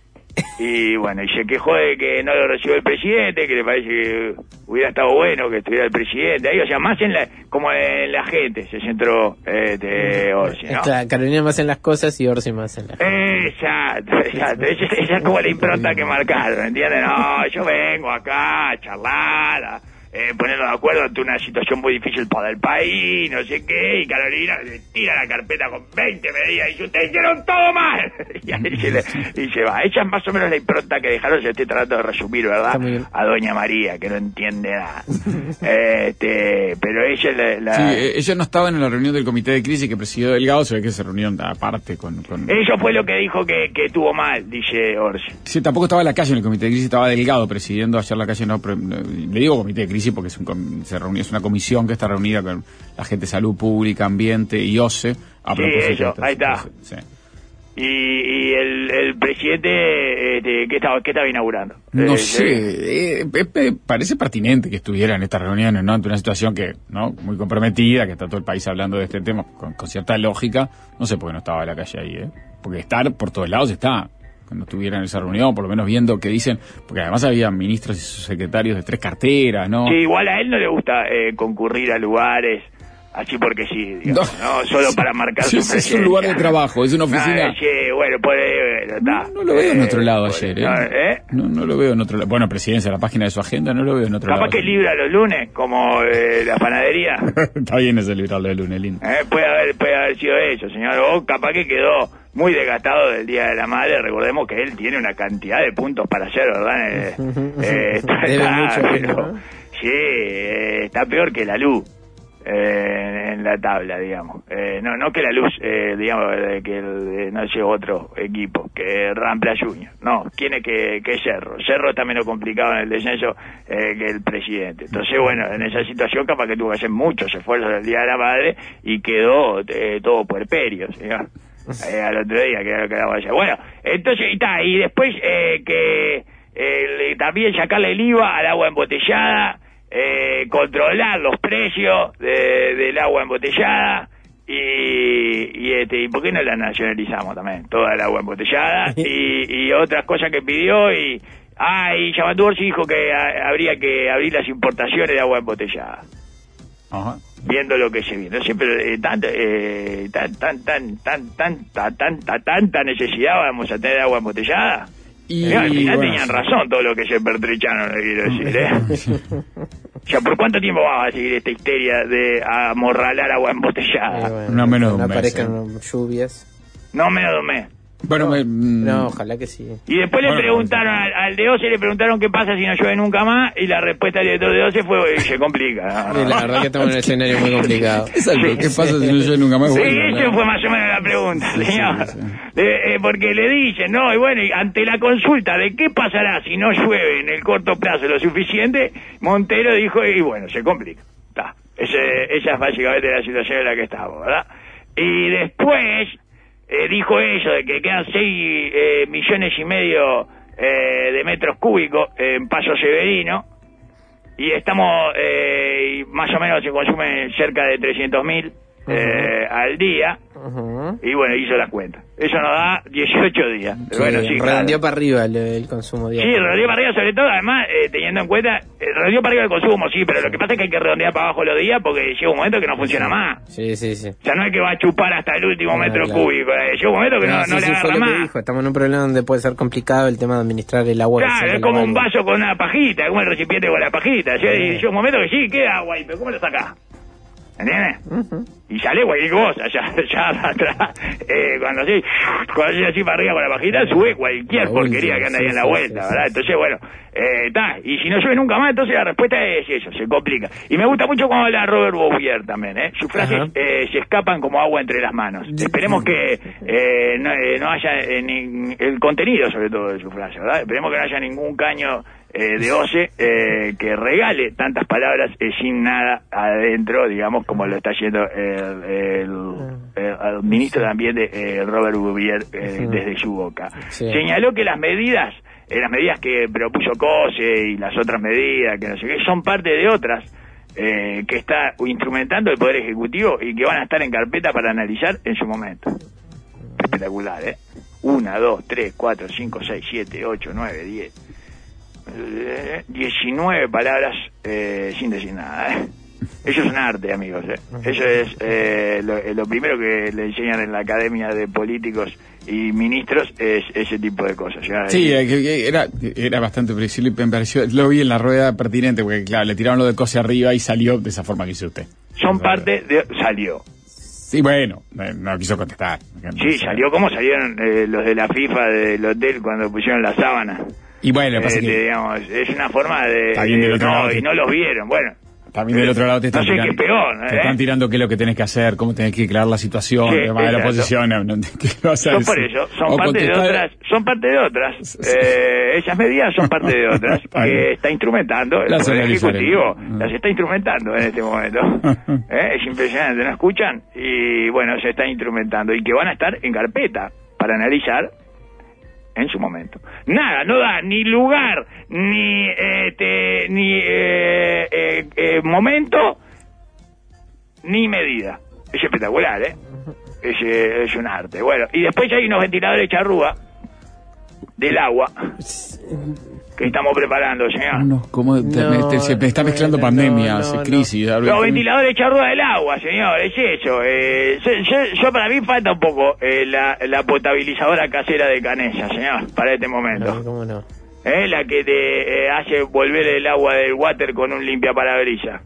Speaker 3: Y bueno, y se quejó de que no lo recibió el presidente, que le parece que hubiera estado bueno que estuviera el presidente ahí, o sea, más en la, como en la gente se centró este Orsi, ¿no?
Speaker 4: Está Carolina más en las cosas y Orsi más en las cosas.
Speaker 3: Exacto, exacto. Esa, esa es como la impronta que marcaron, ¿entiendes? No, yo vengo acá a charlar, a eh, ponernos de acuerdo ante una situación muy difícil para el país, no sé qué, y Carolina le tira la carpeta con veinte medidas y dice, ustedes hicieron todo mal. Y ahí se, le, y se va. Esa es más o menos la impronta que dejaron, se estoy tratando de resumir, ¿verdad?
Speaker 4: Está muy bien.
Speaker 3: A Doña María, que no entiende nada. este, pero ella es la... la-
Speaker 2: Sí, eh, ellos no estaban en la reunión del comité de crisis que presidió Delgado, se ve que se reunieron aparte con... con...
Speaker 3: Eso fue lo que dijo que, que tuvo mal, dice Orsi.
Speaker 2: Sí, tampoco estaba la calle en el comité de crisis, estaba Delgado presidiendo ayer la calle, no, pre- no, le digo comité de crisis porque es, un, com- se reunió, es una comisión que está reunida con la gente de salud pública, ambiente y O C E. A
Speaker 3: Sí,
Speaker 2: propósito de
Speaker 3: eso,
Speaker 2: esta
Speaker 3: ahí está.
Speaker 2: situación. Sí.
Speaker 3: Y, y el, el presidente, este, ¿qué estaba, qué estaba inaugurando?
Speaker 2: No
Speaker 3: Eh,
Speaker 2: sé,
Speaker 3: eh,
Speaker 2: eh, eh, me parece pertinente que estuviera en estas reuniones, ¿no? Ante una situación que, ¿no? Muy comprometida, que está todo el país hablando de este tema con, con cierta lógica. No sé por qué no estaba en la calle ahí, ¿eh? Porque estar por todos lados está. Que no estuviera en esa reunión, por lo menos viendo qué dicen, porque además había ministros y subsecretarios de tres carteras, ¿no?
Speaker 3: Sí, igual a él no le gusta eh, concurrir a lugares así porque sí, digamos, no, solo para marcar
Speaker 2: Sí,
Speaker 3: su
Speaker 2: sí,
Speaker 3: presencia.
Speaker 2: es un lugar de trabajo, es una oficina.
Speaker 3: Ah, sí, bueno, puede, bueno, está.
Speaker 2: No, no lo veo en
Speaker 3: Eh,
Speaker 2: otro lado
Speaker 3: puede-
Speaker 2: ayer, ¿eh?
Speaker 3: no, ¿eh?
Speaker 2: No, no lo veo en otro lado. Bueno, presidencia, la página de su agenda, no lo veo en otro
Speaker 3: Capaz
Speaker 2: lado.
Speaker 3: que libra los lunes, como eh, la panadería.
Speaker 2: Está bien ese librarlo de lunes, lindo.
Speaker 3: Eh, puede haber puede haber sido eso, señor. O capaz que quedó muy desgastado del Día de la Madre. Recordemos que él tiene una cantidad de puntos para hacer, ¿verdad? Eh, eh, está,
Speaker 4: Debe
Speaker 3: está-
Speaker 4: mucho,
Speaker 3: pero-
Speaker 4: ¿no?
Speaker 3: sí, eh, está peor que la luz eh, en la tabla, digamos. Eh, no no que la luz, eh, digamos, de que el, eh, no sé, otro equipo, que Rampla Junior. No, tiene que, que Cerro. Cerro está menos complicado en el descenso eh, que el presidente. Entonces, bueno, en esa situación capaz que tuvo que hacer muchos esfuerzos el Día de la Madre y quedó eh, todo puerperio, señor. Eh, al otro día que era lo que daba allá. Bueno, entonces y está, y después eh, que eh, le- también sacarle el I V A al agua embotellada, eh, controlar los precios de, del agua embotellada, y, y, este, ¿y por qué no la nacionalizamos también? Toda el agua embotellada y, y otras cosas que pidió y... Ah, y Yamatú Orsi dijo que a, habría que abrir las importaciones de agua embotellada.
Speaker 2: Ajá.
Speaker 3: Viendo lo que se viene. Siempre eh, tan, eh, tan, tan, tan, tan, tan, tan, tanta, tanta necesidad vamos a tener de agua embotellada.
Speaker 2: Y,
Speaker 3: Mirá, al final
Speaker 2: bueno,
Speaker 3: tenían razón todo lo que se pertrecharon, le quiero decir, ¿eh? O sea, ¿por cuánto tiempo va a seguir esta histeria de amorralar agua embotellada?
Speaker 4: Eh, bueno,
Speaker 2: No menos de
Speaker 4: no
Speaker 2: un mes,
Speaker 4: aparezcan lluvias.
Speaker 3: No menos de un mes.
Speaker 2: Bueno, me, mm,
Speaker 4: No, ojalá que sí.
Speaker 3: Y después le
Speaker 2: Bueno,
Speaker 3: preguntaron al, al de OCE, le preguntaron qué pasa si no llueve nunca más, y la respuesta del director de OCE fue, "Eh, se complica.
Speaker 4: Sí, la verdad que estamos en un escenario muy complicado.
Speaker 2: Exacto, ¿qué pasa si no yo nunca más
Speaker 3: Sí,
Speaker 2: vuelvo?
Speaker 3: esa fue más o menos la pregunta,
Speaker 2: Sí, sí,
Speaker 3: señor.
Speaker 2: sí.
Speaker 3: Eh, eh, porque le dicen, no, y bueno, y ante la consulta de qué pasará si no llueve en el corto plazo lo suficiente, Montero dijo, y bueno, se complica. Está. Ese, esa es básicamente la situación en la que estamos, ¿verdad? Y después... Eh, dijo eso de que quedan seis eh, millones y medio eh, de metros cúbicos en Paso Severino y estamos eh, y más o menos se consumen cerca de trescientos mil eh, al día.
Speaker 4: Uh-huh.
Speaker 3: Y bueno, hizo la cuenta. Eso nos da dieciocho días.
Speaker 4: Sí,
Speaker 3: Bueno, sí,
Speaker 4: redondeó
Speaker 3: claro.
Speaker 4: para arriba el, el consumo
Speaker 3: Sí,
Speaker 4: diario.
Speaker 3: redondeó para arriba, sobre todo, además, eh, teniendo en cuenta, eh, redondeó para arriba el consumo, sí, pero lo que pasa es que hay que redondear para abajo los días porque llega un momento que no funciona más.
Speaker 4: Sí, sí, sí.
Speaker 3: O sea, no es que va a chupar hasta el último
Speaker 4: No,
Speaker 3: metro
Speaker 4: claro.
Speaker 3: cúbico, eh, llega un momento que no, no,
Speaker 4: sí,
Speaker 3: le
Speaker 4: sí, fue
Speaker 3: agarra
Speaker 4: lo que
Speaker 3: más.
Speaker 4: dijo. Estamos en un problema donde puede ser complicado el tema de administrar el agua. que
Speaker 3: Claro,
Speaker 4: sale
Speaker 3: es como
Speaker 4: del
Speaker 3: un
Speaker 4: agua.
Speaker 3: vaso con una pajita, como el recipiente con la pajita. Yo, y llega un momento que sí, queda agua ahí, pero ¿cómo lo sacás? ¿Entiendes?
Speaker 4: Ujú.
Speaker 3: Y sale cualquier cosa, ya, ya atrás, eh, cuando así, cuando así, así para arriba con la pajita, sube cualquier
Speaker 4: La
Speaker 3: porquería
Speaker 4: última,
Speaker 3: que anda
Speaker 4: sí,
Speaker 3: ahí en la
Speaker 4: sí,
Speaker 3: vuelta,
Speaker 4: sí,
Speaker 3: ¿verdad?
Speaker 4: sí.
Speaker 3: Entonces, bueno, está, y si no llueve nunca más, entonces la respuesta es eso, se complica. Y me gusta mucho cuando habla Robert Bouvier también, ¿eh? Sus frases
Speaker 4: Ajá.
Speaker 3: eh, se escapan como agua entre las manos. Esperemos que eh, no, eh, no haya eh, ni- el contenido, sobre todo, de su frase, ¿verdad? Esperemos que no haya ningún caño eh, de OCE eh, que regale tantas palabras eh, sin nada adentro, digamos, como lo está haciendo el, el, el- el ministro de Ambiente, eh, Robert Bouvier, eh,
Speaker 4: Sí.
Speaker 3: desde su boca.
Speaker 4: Sí.
Speaker 3: Señaló que las medidas, eh, las medidas que propuso COSE y las otras medidas, que no sé qué, son parte de otras eh, que está instrumentando el Poder Ejecutivo y que van a estar en carpeta para analizar en su momento. Espectacular, ¿eh? Una, dos, tres, cuatro, cinco, seis, siete, ocho, nueve, diez. Eh, diecinueve palabras eh, sin decir nada, ¿eh? Eso es un arte, amigos, ¿eh? Eso es eh, lo, eh, lo primero que le enseñan en la Academia de Políticos y Ministros, es ese tipo de cosas. ¿Ya?
Speaker 2: Sí, eh, que- que era, era bastante predecible y me pareció, lo vi en la rueda pertinente, porque claro, le tiraron lo de cose arriba y salió de esa forma que hizo usted.
Speaker 3: Son parte de... Salió.
Speaker 2: Sí, bueno, eh, no quiso contestar.
Speaker 3: Sí, salió como salieron eh, los de la FIFA del hotel cuando pusieron la sábana.
Speaker 2: Y bueno, lo que pasa
Speaker 3: Eh,
Speaker 2: es que
Speaker 3: digamos, es una forma de...
Speaker 2: Está bien del
Speaker 3: de-
Speaker 2: otro
Speaker 3: no,
Speaker 2: lado,
Speaker 3: y
Speaker 2: que-
Speaker 3: no los vieron. Bueno,
Speaker 2: también del otro lado te están
Speaker 3: no sé
Speaker 2: tirando.
Speaker 3: qué peor,
Speaker 2: Te
Speaker 3: ¿eh?
Speaker 2: están tirando qué es lo que tenés que hacer, cómo tenés que declarar la situación,
Speaker 3: Sí,
Speaker 2: además de la
Speaker 3: exacto.
Speaker 2: oposición. No, no, ¿qué vas a
Speaker 3: son
Speaker 2: decir?
Speaker 3: por eso, son
Speaker 2: O
Speaker 3: parte de
Speaker 2: contestar-
Speaker 3: otras, son parte de otras.
Speaker 2: Sí.
Speaker 3: Eh, esas medidas son parte de otras
Speaker 2: Está bien.
Speaker 3: que está instrumentando el
Speaker 2: Las
Speaker 3: Poder
Speaker 2: analizaremos.
Speaker 3: Ejecutivo, las está instrumentando en este momento. Eh, Es impresionante, ¿no escuchan? Y bueno, se está instrumentando y que van a estar en carpeta para analizar en su momento. Nada, no da ni lugar, ni este, ni eh, eh, eh, momento, ni medida. Es espectacular, ¿eh? Es, eh, es un arte. Bueno, y después hay unos ventiladores charrúa del agua que estamos preparando, señor.
Speaker 2: No, ¿cómo te-
Speaker 4: No,
Speaker 2: me- te- se me está mezclando
Speaker 4: bueno,
Speaker 2: pandemia,
Speaker 4: no,
Speaker 2: hace
Speaker 4: no.
Speaker 2: crisis.
Speaker 3: Los ventiladores charrúa del agua, señor, es eso. Eh, yo, yo- yo para mí falta un poco eh, la, la potabilizadora casera de Canella, señor, para este momento.
Speaker 4: No, ¿cómo no?
Speaker 3: Eh, la que te eh, hace volver el agua del water con un limpiaparabrisas.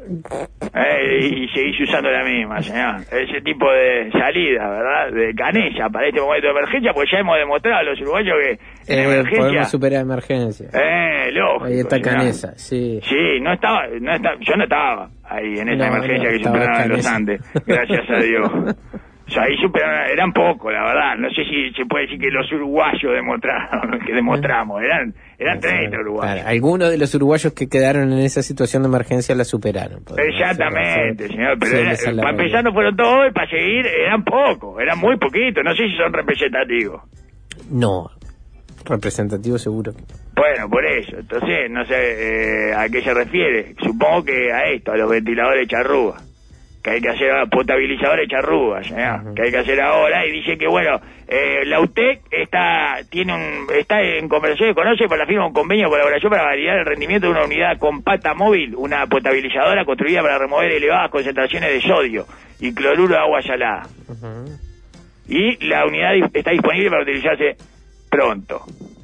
Speaker 3: Eh, y, y seguís usando la misma, señor. Ese tipo de salida, ¿verdad? De Canella para este momento de emergencia, pues ya hemos demostrado a los uruguayos que en
Speaker 4: Eh,
Speaker 3: emergencia...
Speaker 4: podemos superar emergencia.
Speaker 3: Eh, lógico.
Speaker 4: Ahí está
Speaker 3: señor.
Speaker 4: Canesa, sí.
Speaker 3: Sí, no estaba, no estaba, yo no estaba ahí en esa
Speaker 4: No,
Speaker 3: emergencia
Speaker 4: no,
Speaker 3: que
Speaker 4: estaba
Speaker 3: superaron en los
Speaker 4: Canesa.
Speaker 3: Andes, gracias a Dios. O sea, ahí superaron, eran pocos, la verdad. No sé si se puede decir que los uruguayos demostraron, que demostramos, eran eran treinta uruguayos.
Speaker 4: Claro, algunos de los uruguayos que quedaron en esa situación de emergencia la superaron. podemos
Speaker 3: Exactamente,
Speaker 4: decirlo.
Speaker 3: señor, pero
Speaker 4: Sí,
Speaker 3: era-
Speaker 4: esa es la
Speaker 3: para empezar no
Speaker 4: realidad.
Speaker 3: fueron todos y para seguir eran pocos, eran muy poquitos, no sé si son representativos.
Speaker 4: No, representativo seguro que no.
Speaker 3: Bueno, por eso, entonces no sé eh, a qué se refiere, supongo que a esto, a los ventiladores charrúa, que hay que hacer potabilizador de charrugas, ¿eh? Uh-huh. que hay que hacer ahora, y dice que bueno, eh, la U T E C está tiene un está en conversación, conoce para la firma un convenio de colaboración para validar el rendimiento de una unidad compacta móvil, una potabilizadora construida para remover elevadas concentraciones de sodio y cloruro de agua salada. Uh-huh. Y la unidad está disponible para utilizarse pronto.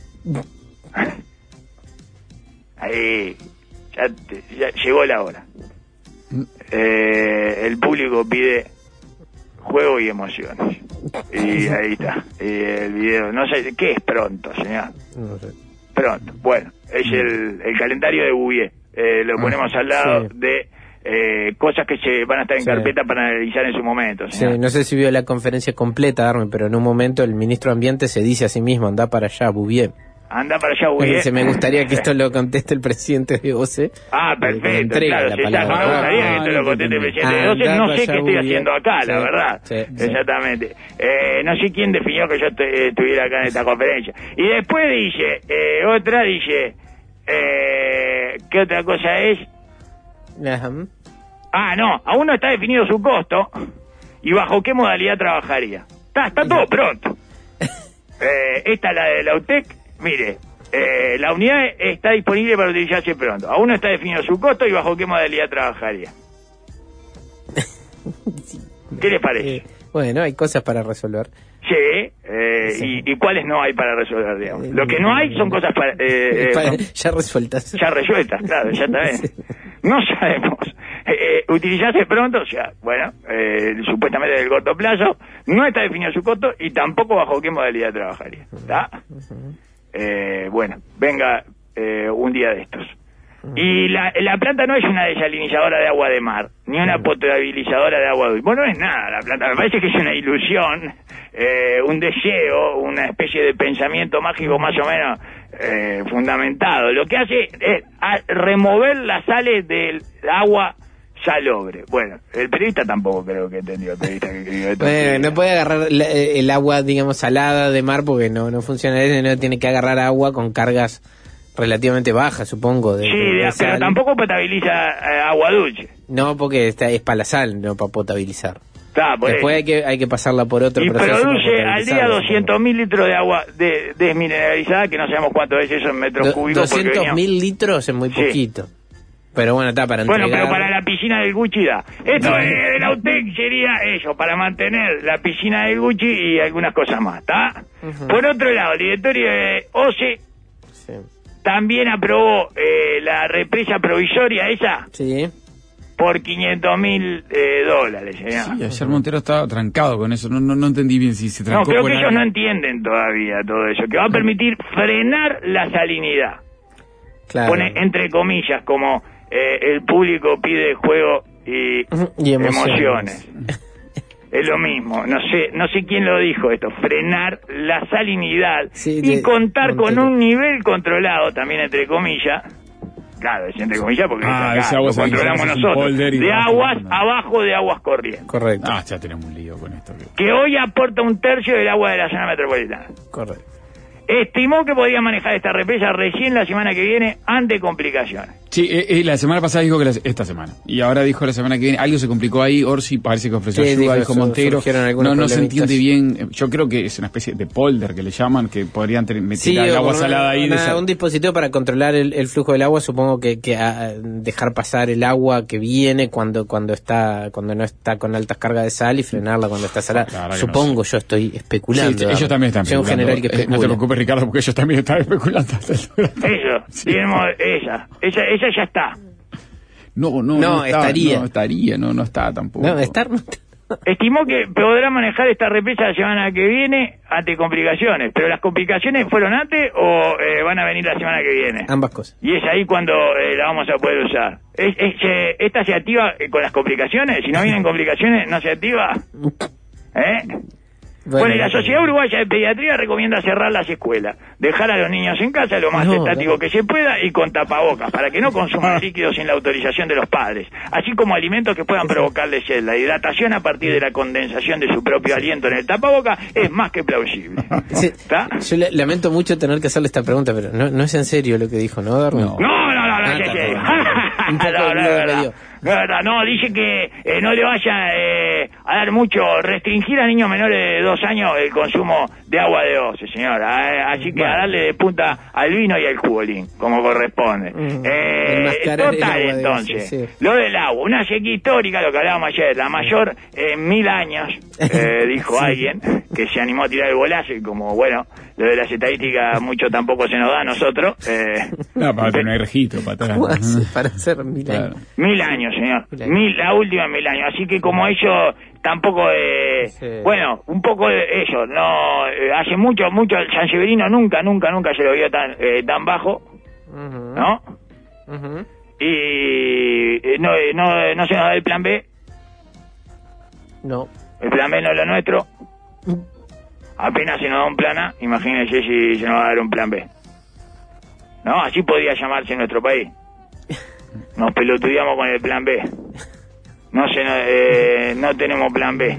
Speaker 3: Ahí ya, te, ya llegó la hora. Eh, el público pide juego y emociones. Y ahí está. Y el video, no sé, ¿qué es pronto, señor?
Speaker 4: No sé.
Speaker 3: Pronto. Bueno, es el, el calendario de Bouvier. Eh, lo ponemos al lado sí. de eh, cosas que se van a estar en sí. carpeta para analizar en su momento.
Speaker 4: Sí, no sé si vio la conferencia completa, Darme, pero en un momento el ministro de Ambiente se dice a sí mismo, anda para allá, Bouvier.
Speaker 3: Anda para allá, Bouvier.
Speaker 4: Se me gustaría que esto lo conteste el presidente de O C E.
Speaker 3: Ah, perfecto, claro, si está, me gustaría que esto lo conteste el presidente de O C E. No sé qué estoy haciendo acá, sí, la verdad. Sí, sí. Exactamente. Eh, no sé quién definió que yo estuviera acá en esta conferencia. Y después dice, eh, otra dice, eh, ¿qué otra cosa es?
Speaker 4: Uh-huh.
Speaker 3: Ah, no, aún no está definido su costo y bajo qué modalidad trabajaría. Está, está todo pronto. Eh, esta es la de la U T E C. Mire, eh, la unidad está disponible para utilizarse pronto. Aún no está definido su costo y bajo qué modalidad trabajaría. ¿Qué les parece?
Speaker 4: Eh, bueno, hay cosas para resolver.
Speaker 3: Sí, eh, sí. Y, y cuáles no hay para resolver, digamos. Lo que no hay son cosas para, eh,
Speaker 4: para,
Speaker 3: eh,
Speaker 4: ya resueltas.
Speaker 3: Ya resueltas, claro, ya está bien. Sí. No sabemos. Eh, utilizarse pronto, o sea, bueno, eh, supuestamente del corto plazo, no está definido su costo y tampoco bajo qué modalidad trabajaría. ¿Está? Uh-huh. Eh, bueno, venga eh, un día de estos. Uh-huh. Y la, la planta no es una desalinizadora de agua de mar, ni una uh-huh. potabilizadora de agua dulce. Bueno, no es nada la planta, me parece que es una ilusión, eh, un deseo, una especie de pensamiento mágico más o menos eh, fundamentado. Lo que hace es a remover las sales del agua salobre. Bueno, el periodista tampoco creo que entendió. El periodista que escribió esto.
Speaker 4: Bueno, no puede agarrar la, el agua, digamos, salada de mar porque no no funciona eso, no tiene que agarrar agua con cargas relativamente bajas, supongo. De,
Speaker 3: sí,
Speaker 4: de, de
Speaker 3: de, pero tampoco potabiliza eh, agua dulce.
Speaker 4: No, porque está, es para la sal, no para potabilizar.
Speaker 3: Está, por
Speaker 4: Después hay que hay que pasarla por otro
Speaker 3: y
Speaker 4: proceso.
Speaker 3: Y produce al día doscientos mil litros de agua de, desmineralizada, que no sabemos cuánto es eso en metros Do, cúbicos.
Speaker 4: doscientos mil litros es muy poquito. Sí. Pero bueno, está para entregar.
Speaker 3: Bueno, pero para la piscina del Gucci da. Esto no. de la U T E C sería eso, para mantener la piscina del Gucci y algunas cosas más, ¿está? Uh-huh. Por otro lado, el directorio de O C E sí. también aprobó eh, la represa provisoria esa.
Speaker 4: Sí.
Speaker 3: Por quinientos mil eh, dólares. ¿eh?
Speaker 2: Sí, ayer Montero estaba trancado con eso. No, no, no entendí bien si se trancó.
Speaker 3: No, creo que
Speaker 2: la...
Speaker 3: ellos no entienden todavía todo eso. Que va a permitir frenar la salinidad. Claro. Pone entre comillas como... Eh, el público pide juego y,
Speaker 4: y emociones.
Speaker 3: emociones. Es lo mismo. No sé, no sé quién lo dijo esto. Frenar la salinidad sí, y de, contar Montero. Con un nivel controlado, también entre comillas. Claro, es entre comillas porque
Speaker 2: ah,
Speaker 3: acá,
Speaker 2: agua
Speaker 3: lo controlamos nosotros. De aguas abajo de aguas corrientes.
Speaker 4: Correcto.
Speaker 2: Ah, ya tenemos un lío con esto.
Speaker 3: Que hoy aporta un tercio del agua de la zona metropolitana.
Speaker 4: Correcto.
Speaker 3: Estimó que podría manejar esta represa recién la semana que viene ante complicaciones.
Speaker 2: Sí, eh, eh, la semana pasada dijo que la, esta semana. Y ahora dijo la semana que viene. Algo se complicó ahí. Orsi parece que ofreció
Speaker 4: sí,
Speaker 2: ayuda,
Speaker 4: dijo,
Speaker 2: dijo Montero. No, no se entiende bien. Yo creo que es una especie de polder que le llaman, que podrían meter
Speaker 4: sí,
Speaker 2: el agua salada ahí.
Speaker 4: Una,
Speaker 2: de esa...
Speaker 4: Un dispositivo para controlar el, el flujo del agua. Supongo que, que a, dejar pasar el agua que viene cuando cuando está cuando no está con altas cargas de sal y frenarla cuando está salada. Claro, supongo, no sé. Yo estoy especulando. Sí,
Speaker 2: ellos también están especulando.
Speaker 4: Soy un general que especula.
Speaker 2: No te preocupes, Ricardo, porque ellos también están especulando.
Speaker 3: Eso, sí. Tenemos esa, esa, esa ya está.
Speaker 2: No, no,
Speaker 4: no,
Speaker 2: no está,
Speaker 4: estaría.
Speaker 2: No, estaría, no, no está tampoco.
Speaker 4: No, estar no está.
Speaker 3: Estimó que podrá manejar esta represa la semana que viene ante complicaciones, pero las complicaciones fueron antes o eh, van a venir la semana que viene.
Speaker 4: Ambas cosas.
Speaker 3: Y es ahí cuando eh, la vamos a poder usar. Es, es, eh, ¿Esta se activa eh, con las complicaciones? Si no vienen complicaciones, ¿no se activa? ¿Eh? Bueno, bueno, y la Sociedad Uruguaya de Pediatría recomienda cerrar las escuelas, dejar a los niños en casa lo más no, estático no. que se pueda y con tapabocas, para que no consuman líquidos sin la autorización de los padres, así como alimentos que puedan provocarles sed. La hidratación a partir de la condensación de su propio aliento en el tapabocas es más que plausible.
Speaker 4: Sí, yo le, lamento mucho tener que hacerle esta pregunta, pero no, no es en serio lo que dijo, ¿no, Darwin?
Speaker 3: No, no, no, no, no,
Speaker 4: ah,
Speaker 3: es en serio.
Speaker 4: Un poco
Speaker 3: no,
Speaker 4: de
Speaker 3: no,
Speaker 4: miedo
Speaker 3: es
Speaker 4: me dio.
Speaker 3: verdad. No, es verdad, no, dice que eh, no le vaya eh, a dar mucho, restringir a niños menores de dos años el consumo de agua de oce, señora. Así que
Speaker 2: Bueno.
Speaker 3: a darle de punta al vino y al jugolín, como corresponde.
Speaker 4: Mm,
Speaker 3: eh,
Speaker 4: enmascarar el
Speaker 3: total,
Speaker 4: agua de
Speaker 3: entonces,
Speaker 4: oce, sí.
Speaker 3: lo del agua, una sequía histórica, lo que hablábamos ayer, la mayor en mil años, eh, dijo
Speaker 4: Sí.
Speaker 3: alguien, que se animó a tirar el bolazo y como, bueno, lo de las estadísticas mucho tampoco se nos da a nosotros. Eh,
Speaker 2: No, para tener registro, para atrás.
Speaker 4: ¿Cómo hace para hacer mil
Speaker 2: Claro.
Speaker 4: años?
Speaker 3: Mil años, señor.
Speaker 4: Mil años.
Speaker 3: Mil, la última mil años. Así que como ellos tampoco de...
Speaker 4: Sí.
Speaker 3: Bueno, un poco de ellos. No, eh, hace mucho, mucho, el San Severino nunca, nunca, nunca se lo vio tan eh, tan bajo,
Speaker 4: Ujú,
Speaker 3: ¿no?
Speaker 4: ujú.
Speaker 3: Y eh, no, eh, no, no se nos da el plan B.
Speaker 4: No.
Speaker 3: El plan B no es lo nuestro. Apenas se nos da un plan A, imagínense si se nos va a dar un plan B. ¿No? Así podría llamarse nuestro país. Nos pelotudeamos con el plan B. No se nos- eh, no tenemos plan B.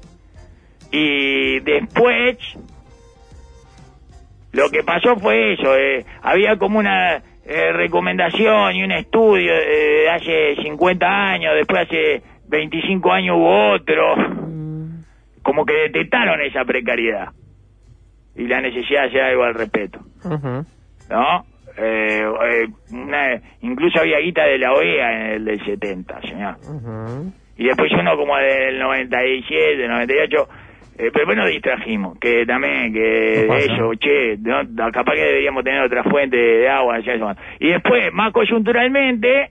Speaker 3: Y después lo que pasó fue eso, eh, había como una eh, recomendación y un estudio eh, hace cincuenta años, después hace veinticinco años hubo otro, como que detectaron esa precariedad y la necesidad de hacer algo al respecto,
Speaker 4: Ujú.
Speaker 3: ¿no? Eh, eh, una- incluso había guita de la O E A en el del setenta, señor.
Speaker 4: Ujú.
Speaker 3: Y después uno como del noventa y siete, noventa y ocho, eh, pero bueno, distrajimos, que también, que
Speaker 2: No pasa.
Speaker 3: eso, che, no, capaz que deberíamos tener otra fuente de agua. Ya eso. Y después, más coyunturalmente,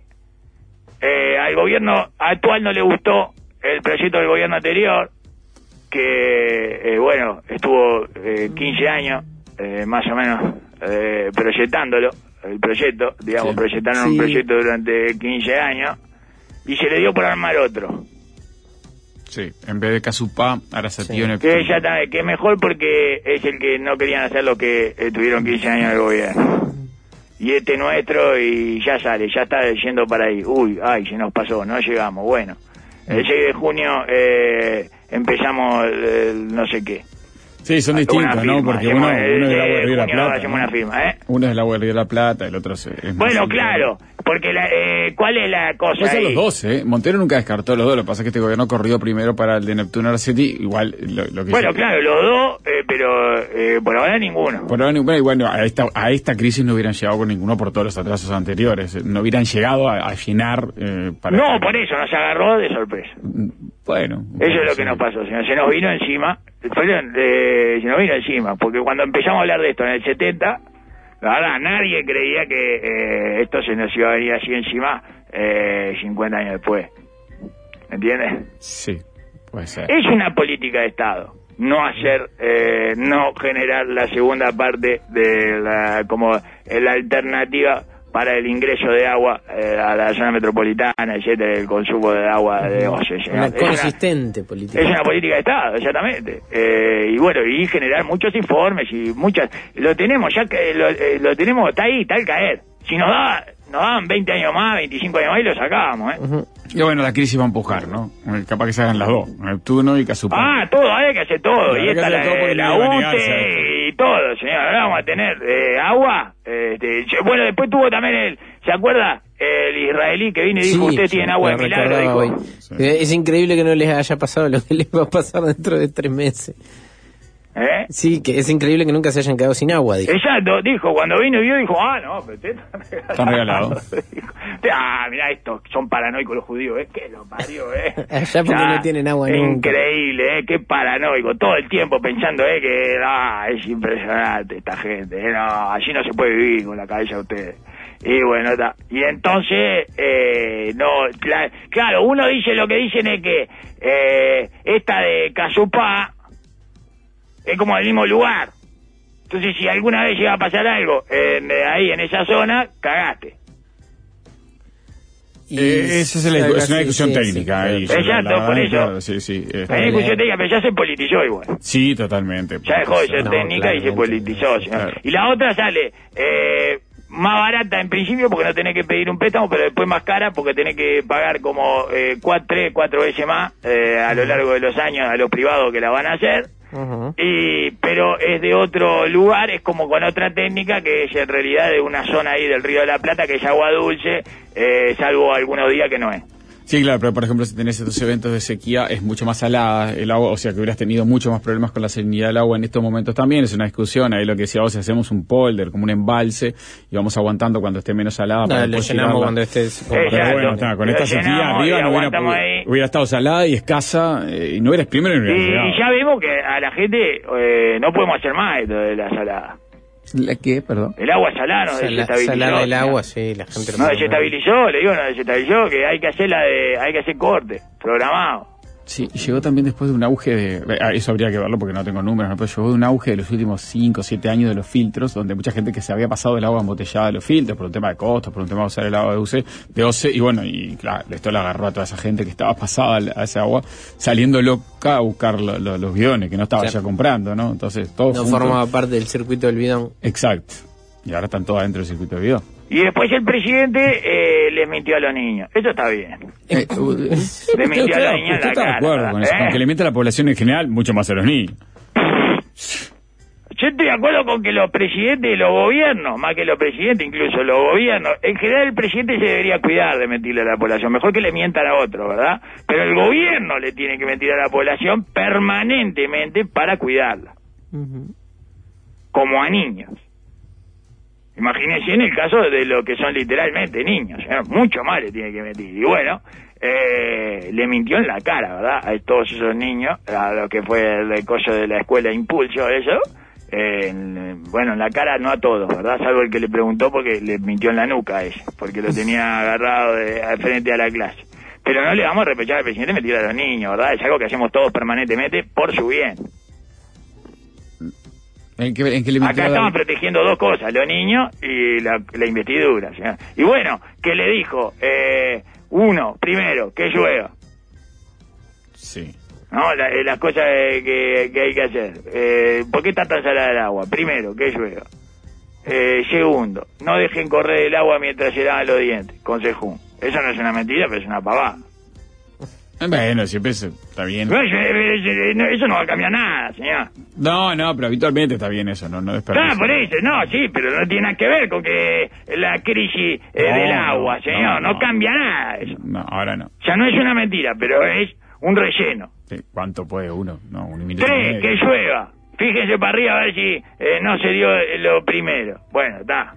Speaker 3: eh, al gobierno actual no le gustó el proyecto del gobierno anterior, que, eh, bueno, estuvo eh, quince años, eh, más o menos, eh, proyectándolo, el proyecto, digamos,
Speaker 2: Sí.
Speaker 3: proyectaron
Speaker 4: Sí.
Speaker 3: un proyecto durante quince años, y se le dio por armar otro.
Speaker 2: Sí, en vez de Casupá, ahora se
Speaker 4: Sí.
Speaker 2: tiene...
Speaker 3: Que ya está, que mejor porque es el que no querían hacer lo que eh, tuvieron quince años de gobierno. Y este nuestro, y ya sale, ya está yendo para ahí. Uy, ay, se nos pasó, no llegamos. Bueno, el seis de junio eh, empezamos el, el no sé qué.
Speaker 2: Sí, son
Speaker 3: Una
Speaker 2: distintos, ¿no?
Speaker 3: firma,
Speaker 2: Porque
Speaker 3: hacemos
Speaker 2: uno,
Speaker 3: el
Speaker 2: uno es del agua
Speaker 3: seis
Speaker 2: del
Speaker 3: de
Speaker 2: Río de la
Speaker 3: junio
Speaker 2: Plata.
Speaker 3: hacemos
Speaker 2: ¿no?
Speaker 3: una firma, ¿eh?
Speaker 2: Uno es del agua del Río de la Plata, el otro es... es más
Speaker 3: Bueno,
Speaker 2: central.
Speaker 3: claro, porque la, eh, ¿cuál es la cosa
Speaker 2: Puede ser
Speaker 3: ahí?
Speaker 2: los dos, ¿eh? Montero nunca descartó los dos, lo que pasa es que este gobierno corrió primero para el de Neptuno Arceti, igual lo, lo que...
Speaker 3: Bueno,
Speaker 2: hizo-
Speaker 3: claro, los dos, eh, pero eh, por ahora ninguno.
Speaker 2: Por ahora, bueno, y bueno, a esta, a esta crisis no hubieran llegado con ninguno por todos los atrasos anteriores, no hubieran llegado a, a llenar... Eh, para
Speaker 3: No, por eso nos agarró de sorpresa.
Speaker 2: Bueno.
Speaker 3: Eso es lo que nos pasó, señor. Se nos vino encima, fueron, eh, se nos vino encima, porque cuando empezamos a hablar de esto en el setenta, la verdad, nadie creía que eh, esto se nos iba a venir así encima eh, cincuenta años después. ¿Entiendes?
Speaker 2: Sí, puede ser.
Speaker 3: Es una política de Estado, no hacer, eh, no generar la segunda parte de la, como eh, la alternativa para el ingreso de agua eh, a la zona metropolitana, etcétera, el consumo de agua de oce.
Speaker 4: Una
Speaker 3: Es una-
Speaker 4: consistente política.
Speaker 3: Es una política de Estado, exactamente. Eh, y bueno, y generar muchos informes y muchas... Lo tenemos, ya que lo, eh, lo tenemos, está ahí, está al caer. Si nos da, nos daban veinte años más, veinticinco años más y lo sacábamos, ¿eh?
Speaker 4: Ujú.
Speaker 2: Y bueno, la crisis va a empujar, ¿no? Eh, Capaz que se hagan las dos, Neptuno y Casupá.
Speaker 3: Ah, todo, hay que hacer todo.
Speaker 2: Claro,
Speaker 3: y
Speaker 2: hay que
Speaker 3: esta
Speaker 2: hacer
Speaker 3: la,
Speaker 2: todo porque
Speaker 3: la
Speaker 2: no iba a
Speaker 3: U
Speaker 2: negarse a
Speaker 3: T
Speaker 2: esto.
Speaker 3: y todo, señor. Ahora vamos a tener eh, agua. Este, che, bueno, después tuvo también el... ¿Se acuerda? El israelí que vino y dijo,
Speaker 4: Sí,
Speaker 3: ustedes tienen agua
Speaker 4: lo
Speaker 3: de milagro.
Speaker 4: recordaba
Speaker 3: Dijo,
Speaker 4: hoy.
Speaker 2: Sí.
Speaker 4: Eh, Es increíble que no les haya pasado lo que les va a pasar dentro de tres meses.
Speaker 3: ¿eh?
Speaker 4: Sí, que es increíble que nunca se hayan quedado sin agua, dijo.
Speaker 3: Exacto, dijo, cuando vino y vio, dijo, ah, no, pero ustedes
Speaker 2: Están regalados.
Speaker 3: Dijo, ah, mirá estos, son paranoicos los judíos, ¿eh? Que lo parió, ¿eh?
Speaker 4: Allá porque no tienen agua
Speaker 3: es
Speaker 4: nunca.
Speaker 3: Increíble, ¿eh? Qué paranoico, todo el tiempo pensando, ¿eh? Que, ah, es impresionante esta gente, ¿eh? No, allí no se puede vivir con la cabeza de ustedes. Y bueno, está. Y entonces, eh, no, cla- claro, uno dice, lo que dicen es que eh, esta de Casupá es como del mismo lugar. Entonces, si alguna vez llega a pasar algo en, eh, ahí en esa zona, cagaste.
Speaker 4: Y
Speaker 2: Eh, esa es, la-
Speaker 4: algo
Speaker 2: es una
Speaker 4: así,
Speaker 2: discusión
Speaker 4: sí,
Speaker 2: técnica.
Speaker 4: sí,
Speaker 2: ahí,
Speaker 4: claro.
Speaker 3: Exacto,
Speaker 2: la verdad,
Speaker 3: por eso.
Speaker 2: claro, sí, sí. eh,
Speaker 3: Hay discusión técnica, pero ya se politizó igual.
Speaker 2: sí, totalmente.
Speaker 3: Ya dejó de ser
Speaker 4: No,
Speaker 3: técnica y se
Speaker 4: claramente.
Speaker 3: politizó. señor.
Speaker 2: Claro.
Speaker 3: Y la otra sale eh, más barata en principio porque no tenés que pedir un préstamo, pero después más cara porque tenés que pagar como eh, cuatro, tres, cuatro veces más eh, a lo largo de los años a los privados que la van a hacer. Uh-huh. Y, pero es de otro lugar, es como con otra técnica que es en realidad de una zona ahí del Río de la Plata que es agua dulce, eh, salvo algunos días que no es.
Speaker 2: Sí, claro, pero por ejemplo si tenés estos eventos de sequía es mucho más salada el agua, o sea que hubieras tenido mucho más problemas con la salinidad del agua en estos momentos también, es una discusión, ahí lo que decía vos, hacemos un polder, como un embalse, y vamos aguantando cuando esté menos salada.
Speaker 4: No,
Speaker 2: para
Speaker 4: lo llenamos cuando estés...
Speaker 2: Pero
Speaker 3: Exacto.
Speaker 2: bueno, está, con esta sequía arriba no hubiera, hubiera estado salada y escasa, eh, y no eres primero ni
Speaker 3: y, y ya vimos que a la gente eh, no podemos hacer más esto de la salada.
Speaker 2: ¿La qué? Perdón.
Speaker 3: El agua salada no desestabilizó.
Speaker 4: Salada el agua, sí, la gente...
Speaker 3: No desestabilizó, le digo, no desestabilizó, que hay que hacer la de, hay que hacer corte, programado.
Speaker 2: Sí, llegó también después de un auge de... Eso habría que verlo porque no tengo números, ¿no? Pero llegó de un auge de los últimos cinco o siete años de los filtros, donde mucha gente que se había pasado el agua embotellada de los filtros, por un tema de costos, por un tema de usar el agua de U C, de O C, y bueno, y claro, esto le agarró a toda esa gente que estaba pasada a esa agua, saliendo loca a buscar lo, lo, los bidones, que no estaba claro. ya comprando, ¿no? Entonces, todo
Speaker 4: no formaba parte del circuito del bidón.
Speaker 2: Exacto. Y ahora están todos adentro del circuito del bidón.
Speaker 3: Y después el presidente eh, les mintió a los niños. Eso está bien.
Speaker 2: Eh, uh,
Speaker 3: le mintió
Speaker 2: claro,
Speaker 3: a los niños en la cara.
Speaker 2: De acuerdo con eso. ¿Eh? Aunque le miente a la población en general, mucho más a los niños.
Speaker 3: Yo estoy de acuerdo con que los presidentes y los gobiernos, más que los presidentes, incluso los gobiernos, en general el presidente se debería cuidar de mentirle a la población. Mejor que le mientan a otro, ¿verdad? Pero el gobierno le tiene que mentir a la población permanentemente para cuidarla. Uh-huh. Como a niños. Imagínense en el caso de lo que son literalmente niños, ¿eh? Mucho más le tiene que mentir. Y bueno, eh, le mintió en la cara, ¿verdad? A todos esos niños, a lo que fue el coso de la escuela Impulso, eso. Eh, en, bueno, en la cara no a todos, ¿verdad? Salvo el que le preguntó porque le mintió en la nuca a ella, porque lo tenía agarrado de, de frente a la clase. Pero no le vamos a reprochar al presidente mentir a los niños, ¿verdad? Es algo que hacemos todos permanentemente por su bien.
Speaker 2: ¿En qué, en qué le
Speaker 3: Acá estaban protegiendo dos cosas, los niños y la, la investidura, ¿sí? Y bueno, que le dijo, eh, uno, primero, que llueva.
Speaker 2: Sí.
Speaker 3: No, la, las cosas que, que hay que hacer. Eh, ¿Por qué está tan salada el agua? Primero, que llueva. Eh, segundo, no dejen correr el agua mientras se lavan los dientes, consejón. Eso no es una mentira, pero es una pavada.
Speaker 2: Bueno, siempre eso está bien.
Speaker 3: Eso no va a cambiar nada, señor.
Speaker 2: No, no, pero habitualmente está bien eso, no, no es
Speaker 3: Ah, por eso, no, sí, pero no tiene nada que ver con que la crisis eh, no, del agua, señor, no, no, no cambia nada eso.
Speaker 2: No, ahora no.
Speaker 3: Ya no es una mentira, pero es un relleno.
Speaker 2: Sí, ¿cuánto puede uno? No, un
Speaker 3: Tres, que llueva. Fíjense para arriba a ver si eh, no se dio lo primero. Bueno, está.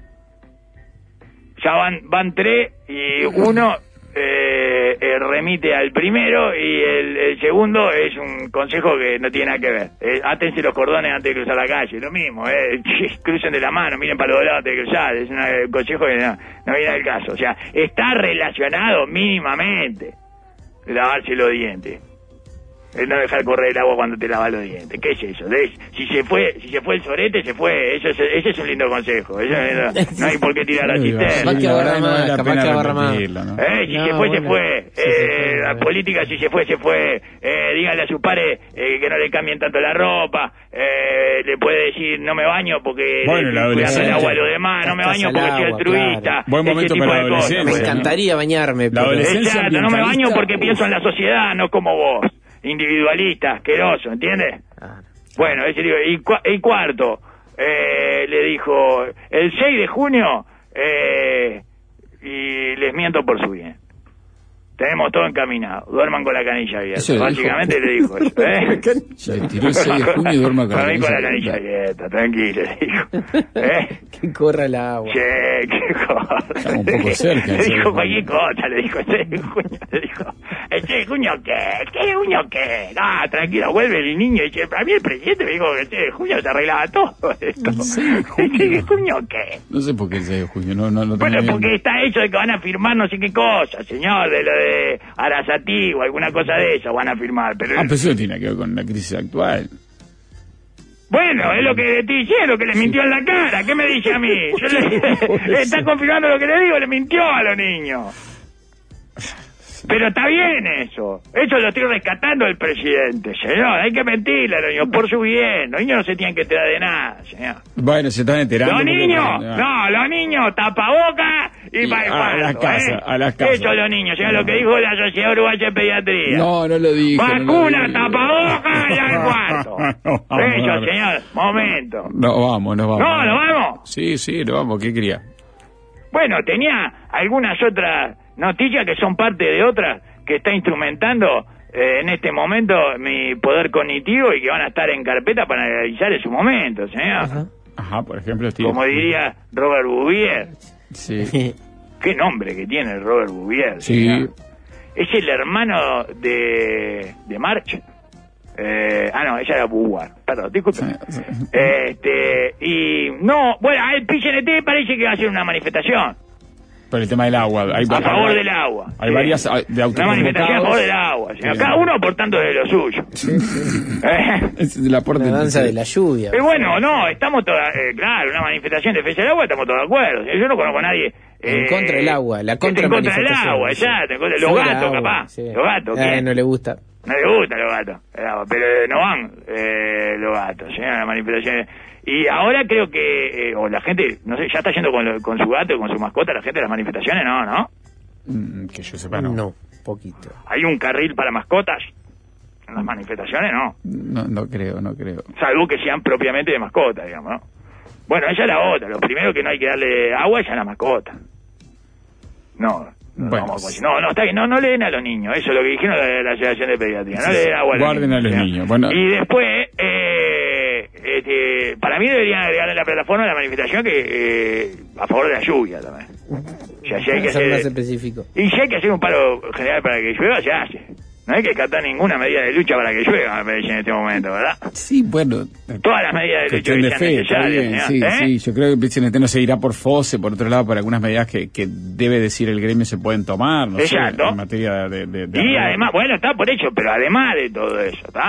Speaker 3: Ya van, van tres y uno... Eh, eh, remite al primero y el, el segundo es un consejo que no tiene nada que ver. Eh, átense los cordones antes de cruzar la calle, lo mismo, eh, crucen de la mano, miren para los dos lados antes de cruzar, es una, un consejo que no, no viene al caso. O sea, está relacionado mínimamente lavarse los dientes. Es no dejar correr el agua cuando te lavas los dientes. ¿Qué es eso? ¿Ves? Si se fue, si se fue el sorete, se fue. Eso es, ese es un lindo consejo. Eso es, no hay por qué tirar la cisterna.
Speaker 4: Capaz que agarra más, capaz que agarra más.
Speaker 2: ¿No?
Speaker 3: Eh, si no, se fue, bueno, se fue. Sí, eh, sí, sí, la sí. política, si se fue, se fue. Eh, díganle a sus pares eh, que no le cambien tanto la ropa. Eh, le puede decir, no me baño porque
Speaker 2: bueno,
Speaker 3: le cuidas el agua a los demás. No me baño porque soy altruista.
Speaker 2: Claro. Buen momento para la adolescencia.
Speaker 4: Me encantaría bañarme.
Speaker 2: La adolescencia
Speaker 3: Exacto, no me baño porque pienso en la sociedad, no como vos. Individualista, asqueroso, ¿entiendes? Ah. Bueno, ese digo, y, cu y cuarto, eh, le dijo, el seis de junio, eh, y les miento por su bien. Tenemos todo encaminado, duerman con la canilla abierta. Eso básicamente le dijo, le dijo eso, ¿eh?
Speaker 2: Se tiró el seis de junio y duerma con la canilla,
Speaker 3: con la canilla abierta, tranquilo, le dijo. ¿Eh?
Speaker 4: Que corra el agua.
Speaker 3: Che, qué cosa.
Speaker 2: Estamos un poco cerca.
Speaker 3: Le dijo cualquier cosa, le dijo el seis de junio, le dijo, ¿el seis de junio qué? ¿Qué de junio qué? Ah, tranquilo, vuelve el niño y dice, para mí el presidente me dijo que el seis de junio se arreglaba todo esto. ¿El seis de junio qué?
Speaker 2: No sé por qué el seis de junio, no, no, no.
Speaker 3: Bueno, porque bien. Está hecho de que van a firmar no sé qué cosa, señor, de lo de de Arasatí o alguna cosa de eso van a firmar, pero...
Speaker 2: Ah, pero eso tiene que ver con la crisis actual.
Speaker 3: Bueno, es lo que le estoy diciendo, que le mintió en la cara. ¿Qué me dice a mí? Yo le, está confirmando lo que le digo, le mintió a los niños. Pero está bien eso. Eso lo estoy rescatando del presidente, señor. Hay que mentirle a los niños por su bien. Los niños no se tienen que enterar de nada, señor.
Speaker 2: Bueno, se están enterando.
Speaker 3: Los niños, no, no los niños tapaboca y, y para el
Speaker 2: a, a las casas,
Speaker 3: ¿eh?
Speaker 2: a las casas.
Speaker 3: Eso los niños, señor, no. Lo que dijo la Sociedad Uruguaya de Pediatría.
Speaker 2: No, no lo dijo.
Speaker 3: Vacuna,
Speaker 2: no lo
Speaker 3: tapaboca allá al cuarto.
Speaker 2: No, vamos,
Speaker 3: Eso,
Speaker 2: dale.
Speaker 3: señor, momento.
Speaker 2: No, vamos, nos vamos.
Speaker 3: No, ¿nos vamos?
Speaker 2: Sí, sí, nos vamos, ¿qué quería?
Speaker 3: Bueno, tenía algunas otras noticias que son parte de otras que está instrumentando eh, en este momento mi poder cognitivo y que van a estar en carpeta para analizar en su momento, señor.
Speaker 4: Ajá.
Speaker 2: Ajá, por ejemplo, tío.
Speaker 3: Como diría Robert Bouvier.
Speaker 2: Sí.
Speaker 3: Qué nombre que tiene Robert Bouvier.
Speaker 2: Sí.
Speaker 3: señor. Es el hermano de, de March. Eh, ah, no, ella era Bouvard. Perdón, disculpe.
Speaker 2: Sí, sí.
Speaker 3: Este, y no, bueno, el P C N T parece que va a hacer una manifestación
Speaker 2: Por el tema del agua. Hay,
Speaker 3: a favor del agua.
Speaker 2: Hay
Speaker 3: sí.
Speaker 2: varias hay, de
Speaker 3: Una manifestación a favor del
Speaker 2: autoconvocados.
Speaker 3: agua. señor.
Speaker 2: Sí.
Speaker 3: Cada uno aportando de lo suyo. Eh,
Speaker 2: Es el aporte
Speaker 4: La danza
Speaker 2: del-
Speaker 4: de la lluvia.
Speaker 3: Y bueno, no, estamos todas, eh, claro, una manifestación de defensa del agua, estamos todos de acuerdo. Yo no conozco a nadie.
Speaker 4: En
Speaker 3: eh,
Speaker 4: contra del agua, la
Speaker 3: que esté en contra del
Speaker 4: contramanifestación,
Speaker 3: agua,
Speaker 4: sí.
Speaker 3: exacto. en contra- Los
Speaker 4: Fuera
Speaker 3: gatos,
Speaker 4: agua,
Speaker 3: capaz.
Speaker 4: sí.
Speaker 3: Los gatos,
Speaker 4: Eh,
Speaker 3: ¿quién?
Speaker 4: no le gusta.
Speaker 3: No le gustan los gatos, el agua, pero eh, no van eh, los gatos, ¿sí? A las manifestaciones. Y ahora creo que, eh, o la gente, no sé, ya está yendo con, lo- con su gato, con su mascota, la gente a las manifestaciones, no, ¿no?
Speaker 2: Mm, Que yo sepa, no.
Speaker 4: No, poquito.
Speaker 3: Hay un carril para mascotas. En las manifestaciones, no.
Speaker 2: No, no creo, no creo.
Speaker 3: Salvo que sean propiamente de mascota, digamos, ¿no? Bueno, esa es la otra. Lo primero que no hay que darle agua es a la mascota. No, no,
Speaker 2: Bueno,
Speaker 3: vamos a decir, no, no, está bien, no, no le den a los niños. Eso es lo que dijeron la, la Asociación de Pediatría. No le den agua a los
Speaker 2: Guarden
Speaker 3: niños.
Speaker 2: a los
Speaker 3: ¿sí?
Speaker 2: niños, bueno.
Speaker 3: Y después, eh, este, para mí deberían agregar en la plataforma de la manifestación que eh, a favor de la lluvia también. O sea, si hay que
Speaker 4: Ser más
Speaker 3: hacer,
Speaker 4: específico.
Speaker 3: y si hay que hacer un paro general para que llueva, se hace. No hay que acatar ninguna medida de lucha para que llueva, me parece, en este momento, ¿verdad?
Speaker 2: Sí, bueno.
Speaker 3: Todas las medidas de lucha
Speaker 2: Cuestión
Speaker 3: que
Speaker 2: de
Speaker 3: sean
Speaker 2: fe, está
Speaker 3: necesarias,
Speaker 2: bien,
Speaker 3: señor,
Speaker 2: sí,
Speaker 3: ¿eh?
Speaker 2: sí, yo creo que el P C N T no se irá por FOSE, por otro lado, por algunas medidas que, que debe decir el gremio se pueden tomar, no
Speaker 3: Exacto.
Speaker 2: sé, en materia de... de, de
Speaker 3: Y además, bueno, está por hecho, pero además de todo eso, ¿está?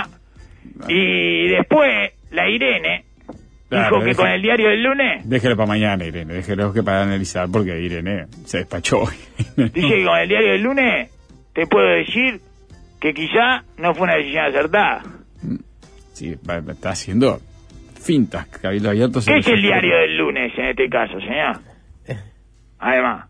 Speaker 3: Y después, la Irene
Speaker 2: Claro,
Speaker 3: dijo que
Speaker 2: deje-
Speaker 3: con el diario del lunes,
Speaker 2: Déjelo para mañana, Irene, déjelo que para analizar, porque Irene se despachó.
Speaker 3: dice que con el diario del lunes, te puedo decir que quizá no fue una decisión acertada.
Speaker 2: Sí, va- está haciendo fintas, cabildo abierto.
Speaker 3: ¿Qué es el diario del lunes en este caso, señor? Además.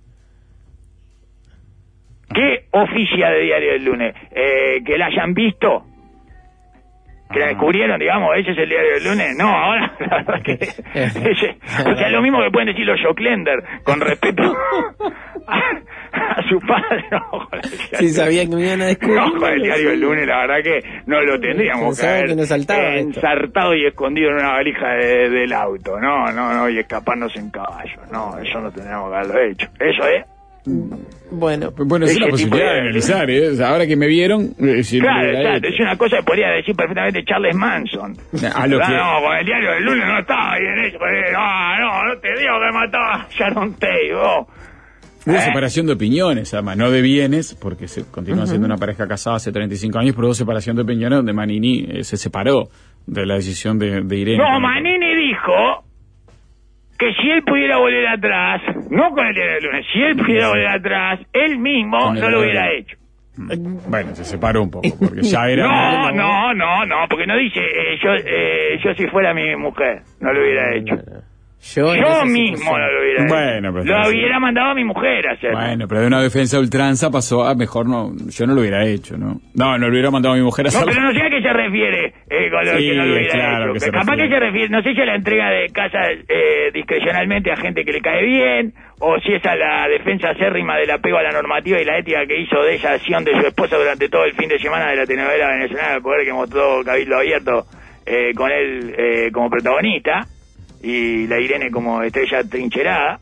Speaker 3: ¿Qué oficia de diario del lunes? Eh, ¿Que la hayan visto? ¿Que la descubrieron, digamos? ¿Ese es el diario del lunes? No, ahora, la verdad que... ese- o sea, lo mismo que pueden decir los Joclender, con respeto a, a su padre. No, con el diario-
Speaker 4: Sí, sabían que me iban a descubrir.
Speaker 3: no, con el diario del lunes, la verdad que no lo tendríamos que
Speaker 4: Pensaba
Speaker 3: haber
Speaker 4: que nos saltaba esto.
Speaker 3: ensartado y escondido en una valija de- del auto. No, no, no, y escapándose en caballo. No, eso no tendríamos que haberlo hecho. Eso es.
Speaker 4: Bueno,
Speaker 2: Bueno, es
Speaker 3: Ese
Speaker 2: una
Speaker 3: tipo
Speaker 2: posibilidad
Speaker 3: de-
Speaker 2: de analizar, ¿eh? O sea, ahora que me vieron... eh, si no
Speaker 3: Claro,
Speaker 2: lo hubiera
Speaker 3: exacto.
Speaker 2: hecho.
Speaker 3: Es una cosa que podría decir perfectamente Charles Manson.
Speaker 2: A lo
Speaker 3: Ah,
Speaker 2: que-
Speaker 3: no, con el diario del lunes no estaba bien eso. porque, No, no, no te digo que mató a Sharon Tate, vos.
Speaker 2: Hubo
Speaker 3: ¿Eh?
Speaker 2: separación de opiniones, además, no de bienes, porque se continúa siendo una pareja casada hace treinta y cinco años, pero hubo separación de opiniones donde Manini eh, se separó de la decisión de, de Irene.
Speaker 3: No, Manini dijo que si él pudiera volver atrás, no con el diario del lunes, si él pudiera volver atrás, él mismo
Speaker 2: Con el
Speaker 3: no lo
Speaker 2: diario.
Speaker 3: hubiera hecho.
Speaker 2: Bueno, se separó un poco, porque ya era...
Speaker 3: No, no, no, no, porque no dice, eh, yo eh, yo si fuera mi mujer, no lo hubiera hecho.
Speaker 4: yo, en
Speaker 3: Yo
Speaker 4: esa
Speaker 3: mismo
Speaker 4: situación-
Speaker 3: no lo hubiera hecho.
Speaker 2: Bueno, pero
Speaker 3: lo
Speaker 2: está
Speaker 3: hubiera
Speaker 2: bien.
Speaker 3: mandado a mi mujer a hacer.
Speaker 2: Bueno, pero de una defensa a ultranza pasó a mejor no, yo no lo hubiera hecho, ¿no? No, no lo hubiera mandado a mi mujer a
Speaker 3: No,
Speaker 2: hacerlo.
Speaker 3: pero no sé a qué se refiere eh, con lo
Speaker 2: Sí,
Speaker 3: que no lo hubiera
Speaker 2: claro
Speaker 3: hecho.
Speaker 2: que se
Speaker 3: Capaz
Speaker 2: refiere.
Speaker 3: que se refiere, no sé si a la entrega de casa eh, discrecionalmente a gente que le cae bien, o si es a la defensa acérrima del apego a la normativa y la ética que hizo de esa acción de su esposa durante todo el fin de semana de la telenovela venezolana del poder que mostró Cabildo Abierto eh, con él eh, como protagonista y la Irene como estrella trincherada.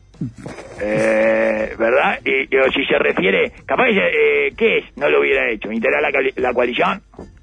Speaker 3: Eh, ¿verdad? Y, y- o si se refiere, capaz que, eh, ¿qué es? No lo hubiera hecho. ¿Integrar la, coali- la coalición?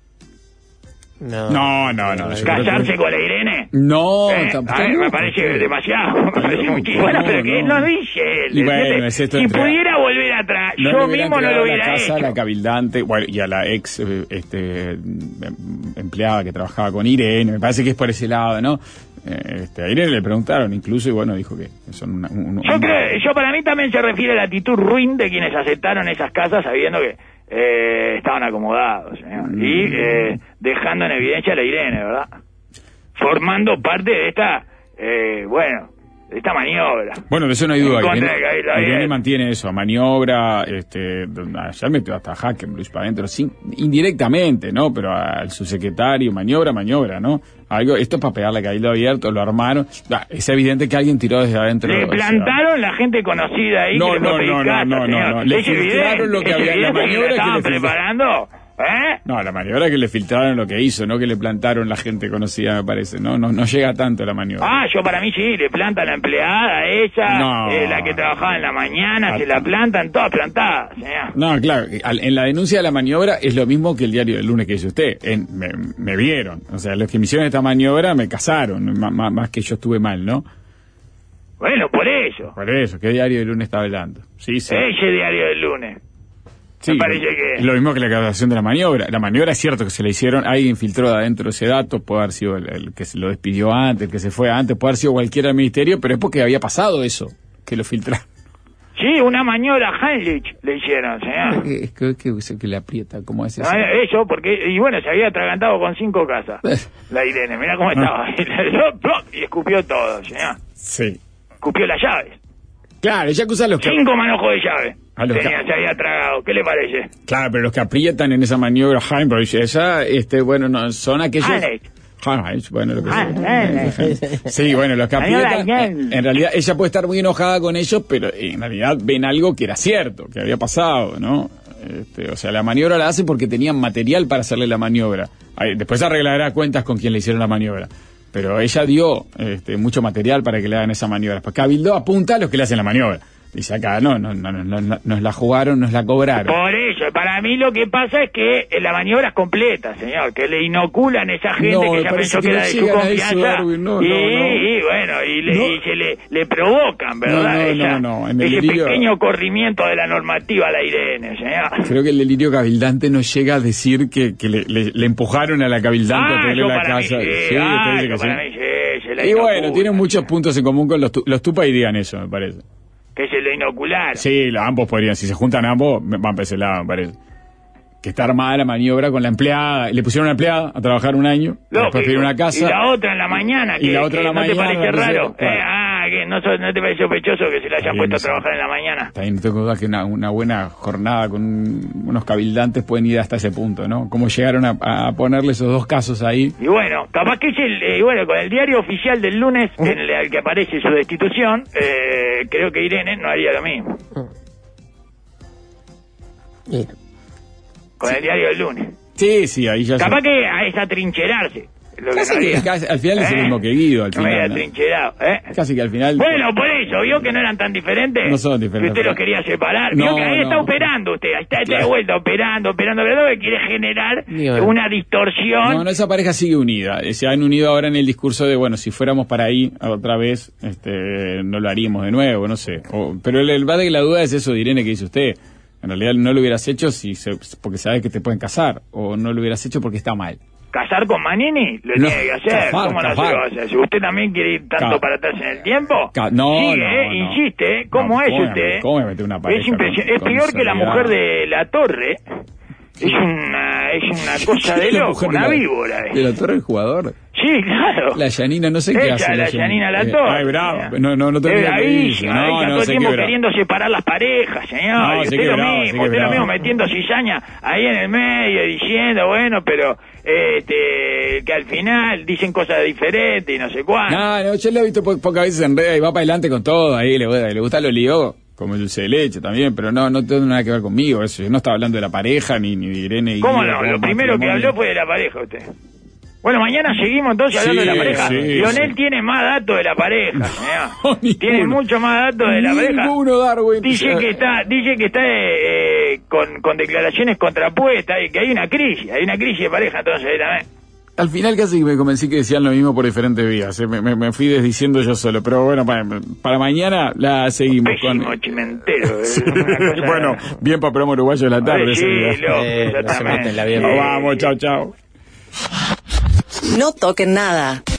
Speaker 4: No,
Speaker 2: No, no, no. yo creo que-
Speaker 3: ¿Casarse con la Irene?
Speaker 2: No,
Speaker 3: Eh,
Speaker 2: tampoco.
Speaker 3: a ver, me parece demasiado, me parece
Speaker 2: loco,
Speaker 3: muchísimo. Bueno,
Speaker 2: no,
Speaker 3: pero que él
Speaker 2: no.
Speaker 3: no dice él.
Speaker 2: Y bueno,
Speaker 3: ¿entiende?
Speaker 2: es esto
Speaker 3: si
Speaker 2: entre-
Speaker 3: pudiera volver atrás,
Speaker 2: No
Speaker 3: yo
Speaker 2: le hubieran
Speaker 3: mismo no
Speaker 2: entregado
Speaker 3: lo hubiera
Speaker 2: la casa
Speaker 3: hecho.
Speaker 2: a la cabildante, bueno, y a la ex eh, este, em- empleada que trabajaba con Irene, me parece que es por ese lado, ¿no? Eh, Este, a Irene le preguntaron incluso y bueno, dijo que son una, un- un-
Speaker 3: Yo creo, yo para mí también se refiere a la actitud ruin de quienes aceptaron esas casas sabiendo que eh, estaban acomodados, señor.
Speaker 2: Mm.
Speaker 3: Y eh, dejando en evidencia a la Irene, ¿verdad? Formando parte de esta, eh, bueno, esta maniobra.
Speaker 2: Bueno, de eso no hay duda.
Speaker 3: En
Speaker 2: Que
Speaker 3: contra de Cabildo
Speaker 2: Irene
Speaker 3: Abierto.
Speaker 2: mantiene eso, maniobra, este, ya metió hasta Hackenbruch para adentro, sin, indirectamente, ¿no? Pero al subsecretario, maniobra, maniobra, ¿no? Algo, esto es para pegarle a Cabildo Abierto, lo armaron. Ah, es evidente que alguien tiró desde adentro.
Speaker 3: Le
Speaker 2: o sea,
Speaker 3: plantaron la gente conocida ahí.
Speaker 2: No,
Speaker 3: que le
Speaker 2: no,
Speaker 3: fue a pedir
Speaker 2: no, no,
Speaker 3: casa,
Speaker 2: no, no,
Speaker 3: señor.
Speaker 2: no. Le
Speaker 3: Es
Speaker 2: filtraron
Speaker 3: evidente,
Speaker 2: lo que
Speaker 3: es
Speaker 2: había- la
Speaker 3: evidente que
Speaker 2: maniobra
Speaker 3: lo
Speaker 2: que
Speaker 3: estaban
Speaker 2: le filtraron.
Speaker 3: preparando. ¿Eh?
Speaker 2: No, la maniobra que le filtraron lo que hizo, no que le plantaron la gente conocida, me parece. No, no, no llega tanto la maniobra.
Speaker 3: Ah, yo para mí sí, le plantan a la empleada, ella,
Speaker 2: No.
Speaker 3: eh, la que trabajaba en la mañana, se la plantan, todas plantadas, señor.
Speaker 2: No, claro, al- en la denuncia de la maniobra es lo mismo que el diario del lunes que dice usted. En- me, me vieron. O sea, los que me hicieron esta maniobra me casaron, má- má- más que yo estuve mal, ¿no?
Speaker 3: Bueno, por eso.
Speaker 2: Por eso, ¿qué diario del lunes está hablando? Sí, sí.
Speaker 3: Ese diario del lunes.
Speaker 2: Sí,
Speaker 3: me parece que-
Speaker 2: es lo mismo que la grabación de la maniobra. La maniobra es cierto que se la hicieron, alguien filtró de adentro ese dato, puede haber sido el, el que se lo despidió antes, el que se fue antes, puede haber sido cualquiera del ministerio, pero es porque había pasado eso, que lo filtraron.
Speaker 3: Sí, una maniobra Heinrich le hicieron, señor.
Speaker 2: Es que, que, que, que le aprieta, ¿cómo es eso?
Speaker 3: No, eso, porque, y bueno, se había atragantado con cinco casas. La Irene, mirá cómo estaba. Y escupió todo, señor.
Speaker 2: Sí.
Speaker 3: Escupió las llaves.
Speaker 2: Claro, ella acusa a los que...
Speaker 3: Cinco manojos de llave.
Speaker 2: A los
Speaker 3: Tenía,
Speaker 2: que-
Speaker 3: se había tragado. ¿Qué le parece?
Speaker 2: Claro, pero los que aprietan en esa maniobra Heinrich, esa, este, bueno, no, son aquellos...
Speaker 3: Heinrich.
Speaker 2: Heinrich, bueno, lo que
Speaker 3: Heinrich.
Speaker 2: sea. Sí, bueno, los que
Speaker 3: Maniobra
Speaker 2: aprietan,
Speaker 3: Heinrich.
Speaker 2: en, en realidad ella puede estar muy enojada con ellos, pero en realidad ven algo que era cierto, que había pasado, ¿no? Este, o sea, la maniobra la hace porque tenían material para hacerle la maniobra. Ahí, después arreglará cuentas con quien le hicieron la maniobra. Pero ella dio este, mucho material para que le hagan esa maniobra. Pues Cabildo apunta a los que le hacen la maniobra. Dice acá, no, no, no, no, no, nos la jugaron, nos la cobraron.
Speaker 3: Por eso, para mí lo que pasa es que eh, la maniobra es completa, señor, que le inoculan a esa gente
Speaker 2: No,
Speaker 3: que
Speaker 2: me
Speaker 3: ya
Speaker 2: parece
Speaker 3: pensó que
Speaker 2: que
Speaker 3: era
Speaker 2: no
Speaker 3: de su
Speaker 2: llegan a
Speaker 3: confianza.
Speaker 2: eso, Darwin, no,
Speaker 3: y,
Speaker 2: no, no.
Speaker 3: y bueno, y, le,
Speaker 2: No.
Speaker 3: y se le, le provocan, ¿verdad?
Speaker 2: No, no,
Speaker 3: Esa-
Speaker 2: no, no, en el
Speaker 3: ese
Speaker 2: delirio-
Speaker 3: pequeño corrimiento de la normativa a la Irene, señor.
Speaker 2: Creo que el delirio cabildante no llega a decir que, que le, le- le empujaron a la cabildante a
Speaker 3: Ah,
Speaker 2: traerle
Speaker 3: yo
Speaker 2: la
Speaker 3: para mí
Speaker 2: casa.
Speaker 3: sí,
Speaker 2: Sí,
Speaker 3: ah,
Speaker 2: usted dice
Speaker 3: yo
Speaker 2: que
Speaker 3: para
Speaker 2: sí.
Speaker 3: mí sí, se la
Speaker 2: Y bueno,
Speaker 3: inoculan.
Speaker 2: tienen muchos puntos en común con los, tu- los tupa dirían eso, me parece.
Speaker 3: Que se le inocularon.
Speaker 2: Sí, lo- ambos podrían, si se juntan ambos, me- van para ese lado, me parece. Que está armada la maniobra con la empleada, le pusieron a una empleada a trabajar un año, después
Speaker 3: Lógico.
Speaker 2: pidieron una casa.
Speaker 3: Y la otra en la mañana,
Speaker 2: Y
Speaker 3: que,
Speaker 2: la otra en
Speaker 3: que
Speaker 2: la
Speaker 3: ¿no te
Speaker 2: mañana,
Speaker 3: parece
Speaker 2: entonces,
Speaker 3: raro?
Speaker 2: claro.
Speaker 3: Eh, ah, que no, so- no te parece sospechoso que se la hayan
Speaker 2: Está bien,
Speaker 3: puesto a
Speaker 2: eso.
Speaker 3: trabajar en la mañana.
Speaker 2: También no tengo duda que una, una buena jornada con un- unos cabildantes pueden ir hasta ese punto, ¿no? Cómo llegaron a, a ponerle esos dos casos ahí.
Speaker 3: Y bueno, capaz que es el, eh, bueno, con el diario oficial del lunes en el que aparece su destitución, eh, creo que Irene no haría lo mismo.
Speaker 4: Sí.
Speaker 3: Con el diario del lunes.
Speaker 2: Sí, sí, ahí ya...
Speaker 3: Capaz que a es atrincherarse. Lo que
Speaker 2: Casi
Speaker 3: no
Speaker 2: que-
Speaker 3: haría.
Speaker 2: casi- al final es el
Speaker 3: Eh,
Speaker 2: mismo que Guido, al
Speaker 3: no me
Speaker 2: final,
Speaker 3: había
Speaker 2: ¿no?
Speaker 3: atrincherado, ¿eh?
Speaker 2: Casi que al final...
Speaker 3: Bueno, por eso, ¿vio que no eran tan diferentes?
Speaker 2: No son diferentes.
Speaker 3: Que usted los quería separar.
Speaker 2: No,
Speaker 3: Vio que ahí
Speaker 2: no.
Speaker 3: está operando usted, ahí está, está de
Speaker 2: Claro.
Speaker 3: vuelta operando, operando, pero que quiere generar
Speaker 4: Digo,
Speaker 3: una distorsión.
Speaker 2: No, no, esa pareja sigue unida. Eh, Se han unido ahora en el discurso de, bueno, si fuéramos para ahí otra vez, este, no lo haríamos de nuevo, no sé. O- pero el, el de la duda es eso de Irene que dice usted. En realidad no lo hubieras hecho si se- porque sabes que te pueden casar, o no lo hubieras hecho porque está mal.
Speaker 3: ¿Casar con Manini? Lo
Speaker 2: No,
Speaker 3: tiene que hacer.
Speaker 2: cafar,
Speaker 3: ¿Cómo no se
Speaker 2: cafar.
Speaker 3: lo va a hacer? Si usted también quiere ir tanto
Speaker 2: Ca-
Speaker 3: para atrás en el tiempo,
Speaker 2: Ca- no,
Speaker 3: sigue,
Speaker 2: no,
Speaker 3: eh,
Speaker 2: no.
Speaker 3: insiste. ¿eh? ¿Cómo
Speaker 2: No,
Speaker 3: es
Speaker 2: ¿cómo me-
Speaker 3: usted?
Speaker 2: cómo me mete una pareja
Speaker 3: Es impresionante.
Speaker 2: con-
Speaker 3: Es
Speaker 2: con
Speaker 3: peor que la
Speaker 2: seriedad?
Speaker 3: mujer de la Torre. Es una, es una cosa de
Speaker 2: La
Speaker 3: loco,
Speaker 2: mujer de
Speaker 3: una
Speaker 2: la-
Speaker 3: víbora. eh.
Speaker 2: ¿De la Torre el jugador?
Speaker 3: Sí, claro.
Speaker 2: La Yanina, no sé qué
Speaker 3: Ella,
Speaker 2: hace.
Speaker 3: la Yanina La
Speaker 2: Eh,
Speaker 3: Torre.
Speaker 2: Ay, bravo. No, no, no te
Speaker 3: es
Speaker 2: olvides lo que dice.
Speaker 3: bravísima,
Speaker 2: No,
Speaker 3: ella
Speaker 2: no,
Speaker 3: todo el
Speaker 2: sé
Speaker 3: tiempo
Speaker 2: que bravo.
Speaker 3: queriendo separar las parejas, señor.
Speaker 2: No,
Speaker 3: y
Speaker 2: sé
Speaker 3: usted
Speaker 2: que
Speaker 3: lo
Speaker 2: bravo, sé
Speaker 3: mismo,
Speaker 2: que
Speaker 3: usted lo
Speaker 2: bravo.
Speaker 3: mismo metiendo cizaña ahí en el medio, diciendo, bueno, pero este, que al final dicen cosas diferentes y no sé cuánto.
Speaker 2: No, no, yo lo he visto po- pocas veces en red y va para adelante con todo. Ahí le, le gusta lo lío, como el dulce de leche también, pero no, no tiene nada que ver conmigo. Eso. Yo no estaba hablando de la pareja, ni, ni de Irene. Y
Speaker 3: ¿Cómo
Speaker 2: Guido,
Speaker 3: no?
Speaker 2: como
Speaker 3: Lo primero que
Speaker 2: matrimonio.
Speaker 3: habló fue de la pareja usted. Bueno, mañana seguimos entonces hablando
Speaker 2: Sí,
Speaker 3: de la pareja.
Speaker 2: sí,
Speaker 3: Lionel
Speaker 2: sí.
Speaker 3: tiene más datos de la pareja, señor.
Speaker 2: ninguno.
Speaker 3: Tiene mucho más datos de la pareja.
Speaker 2: Ninguno, Darwin.
Speaker 3: Dice que está, dice que está eh, eh, con, con declaraciones contrapuestas y que hay una crisis, hay una crisis de pareja entonces ahí también.
Speaker 2: Al final casi me convencí que decían lo mismo por diferentes vías. eh. Me, me, me fui desdiciendo yo solo. Pero bueno, para, para mañana la seguimos
Speaker 3: Pésimo
Speaker 2: con...
Speaker 3: chimentero. es
Speaker 2: Sí.
Speaker 3: una cosa-
Speaker 2: Bueno, bien para programa uruguayo de la tarde.
Speaker 3: Ay,
Speaker 2: ese
Speaker 3: sí,
Speaker 2: día.
Speaker 3: loco,
Speaker 4: Eh, no se
Speaker 3: exactamente.
Speaker 4: meten la vida.
Speaker 2: Nos vamos, chao, chao.
Speaker 5: No toquen nada.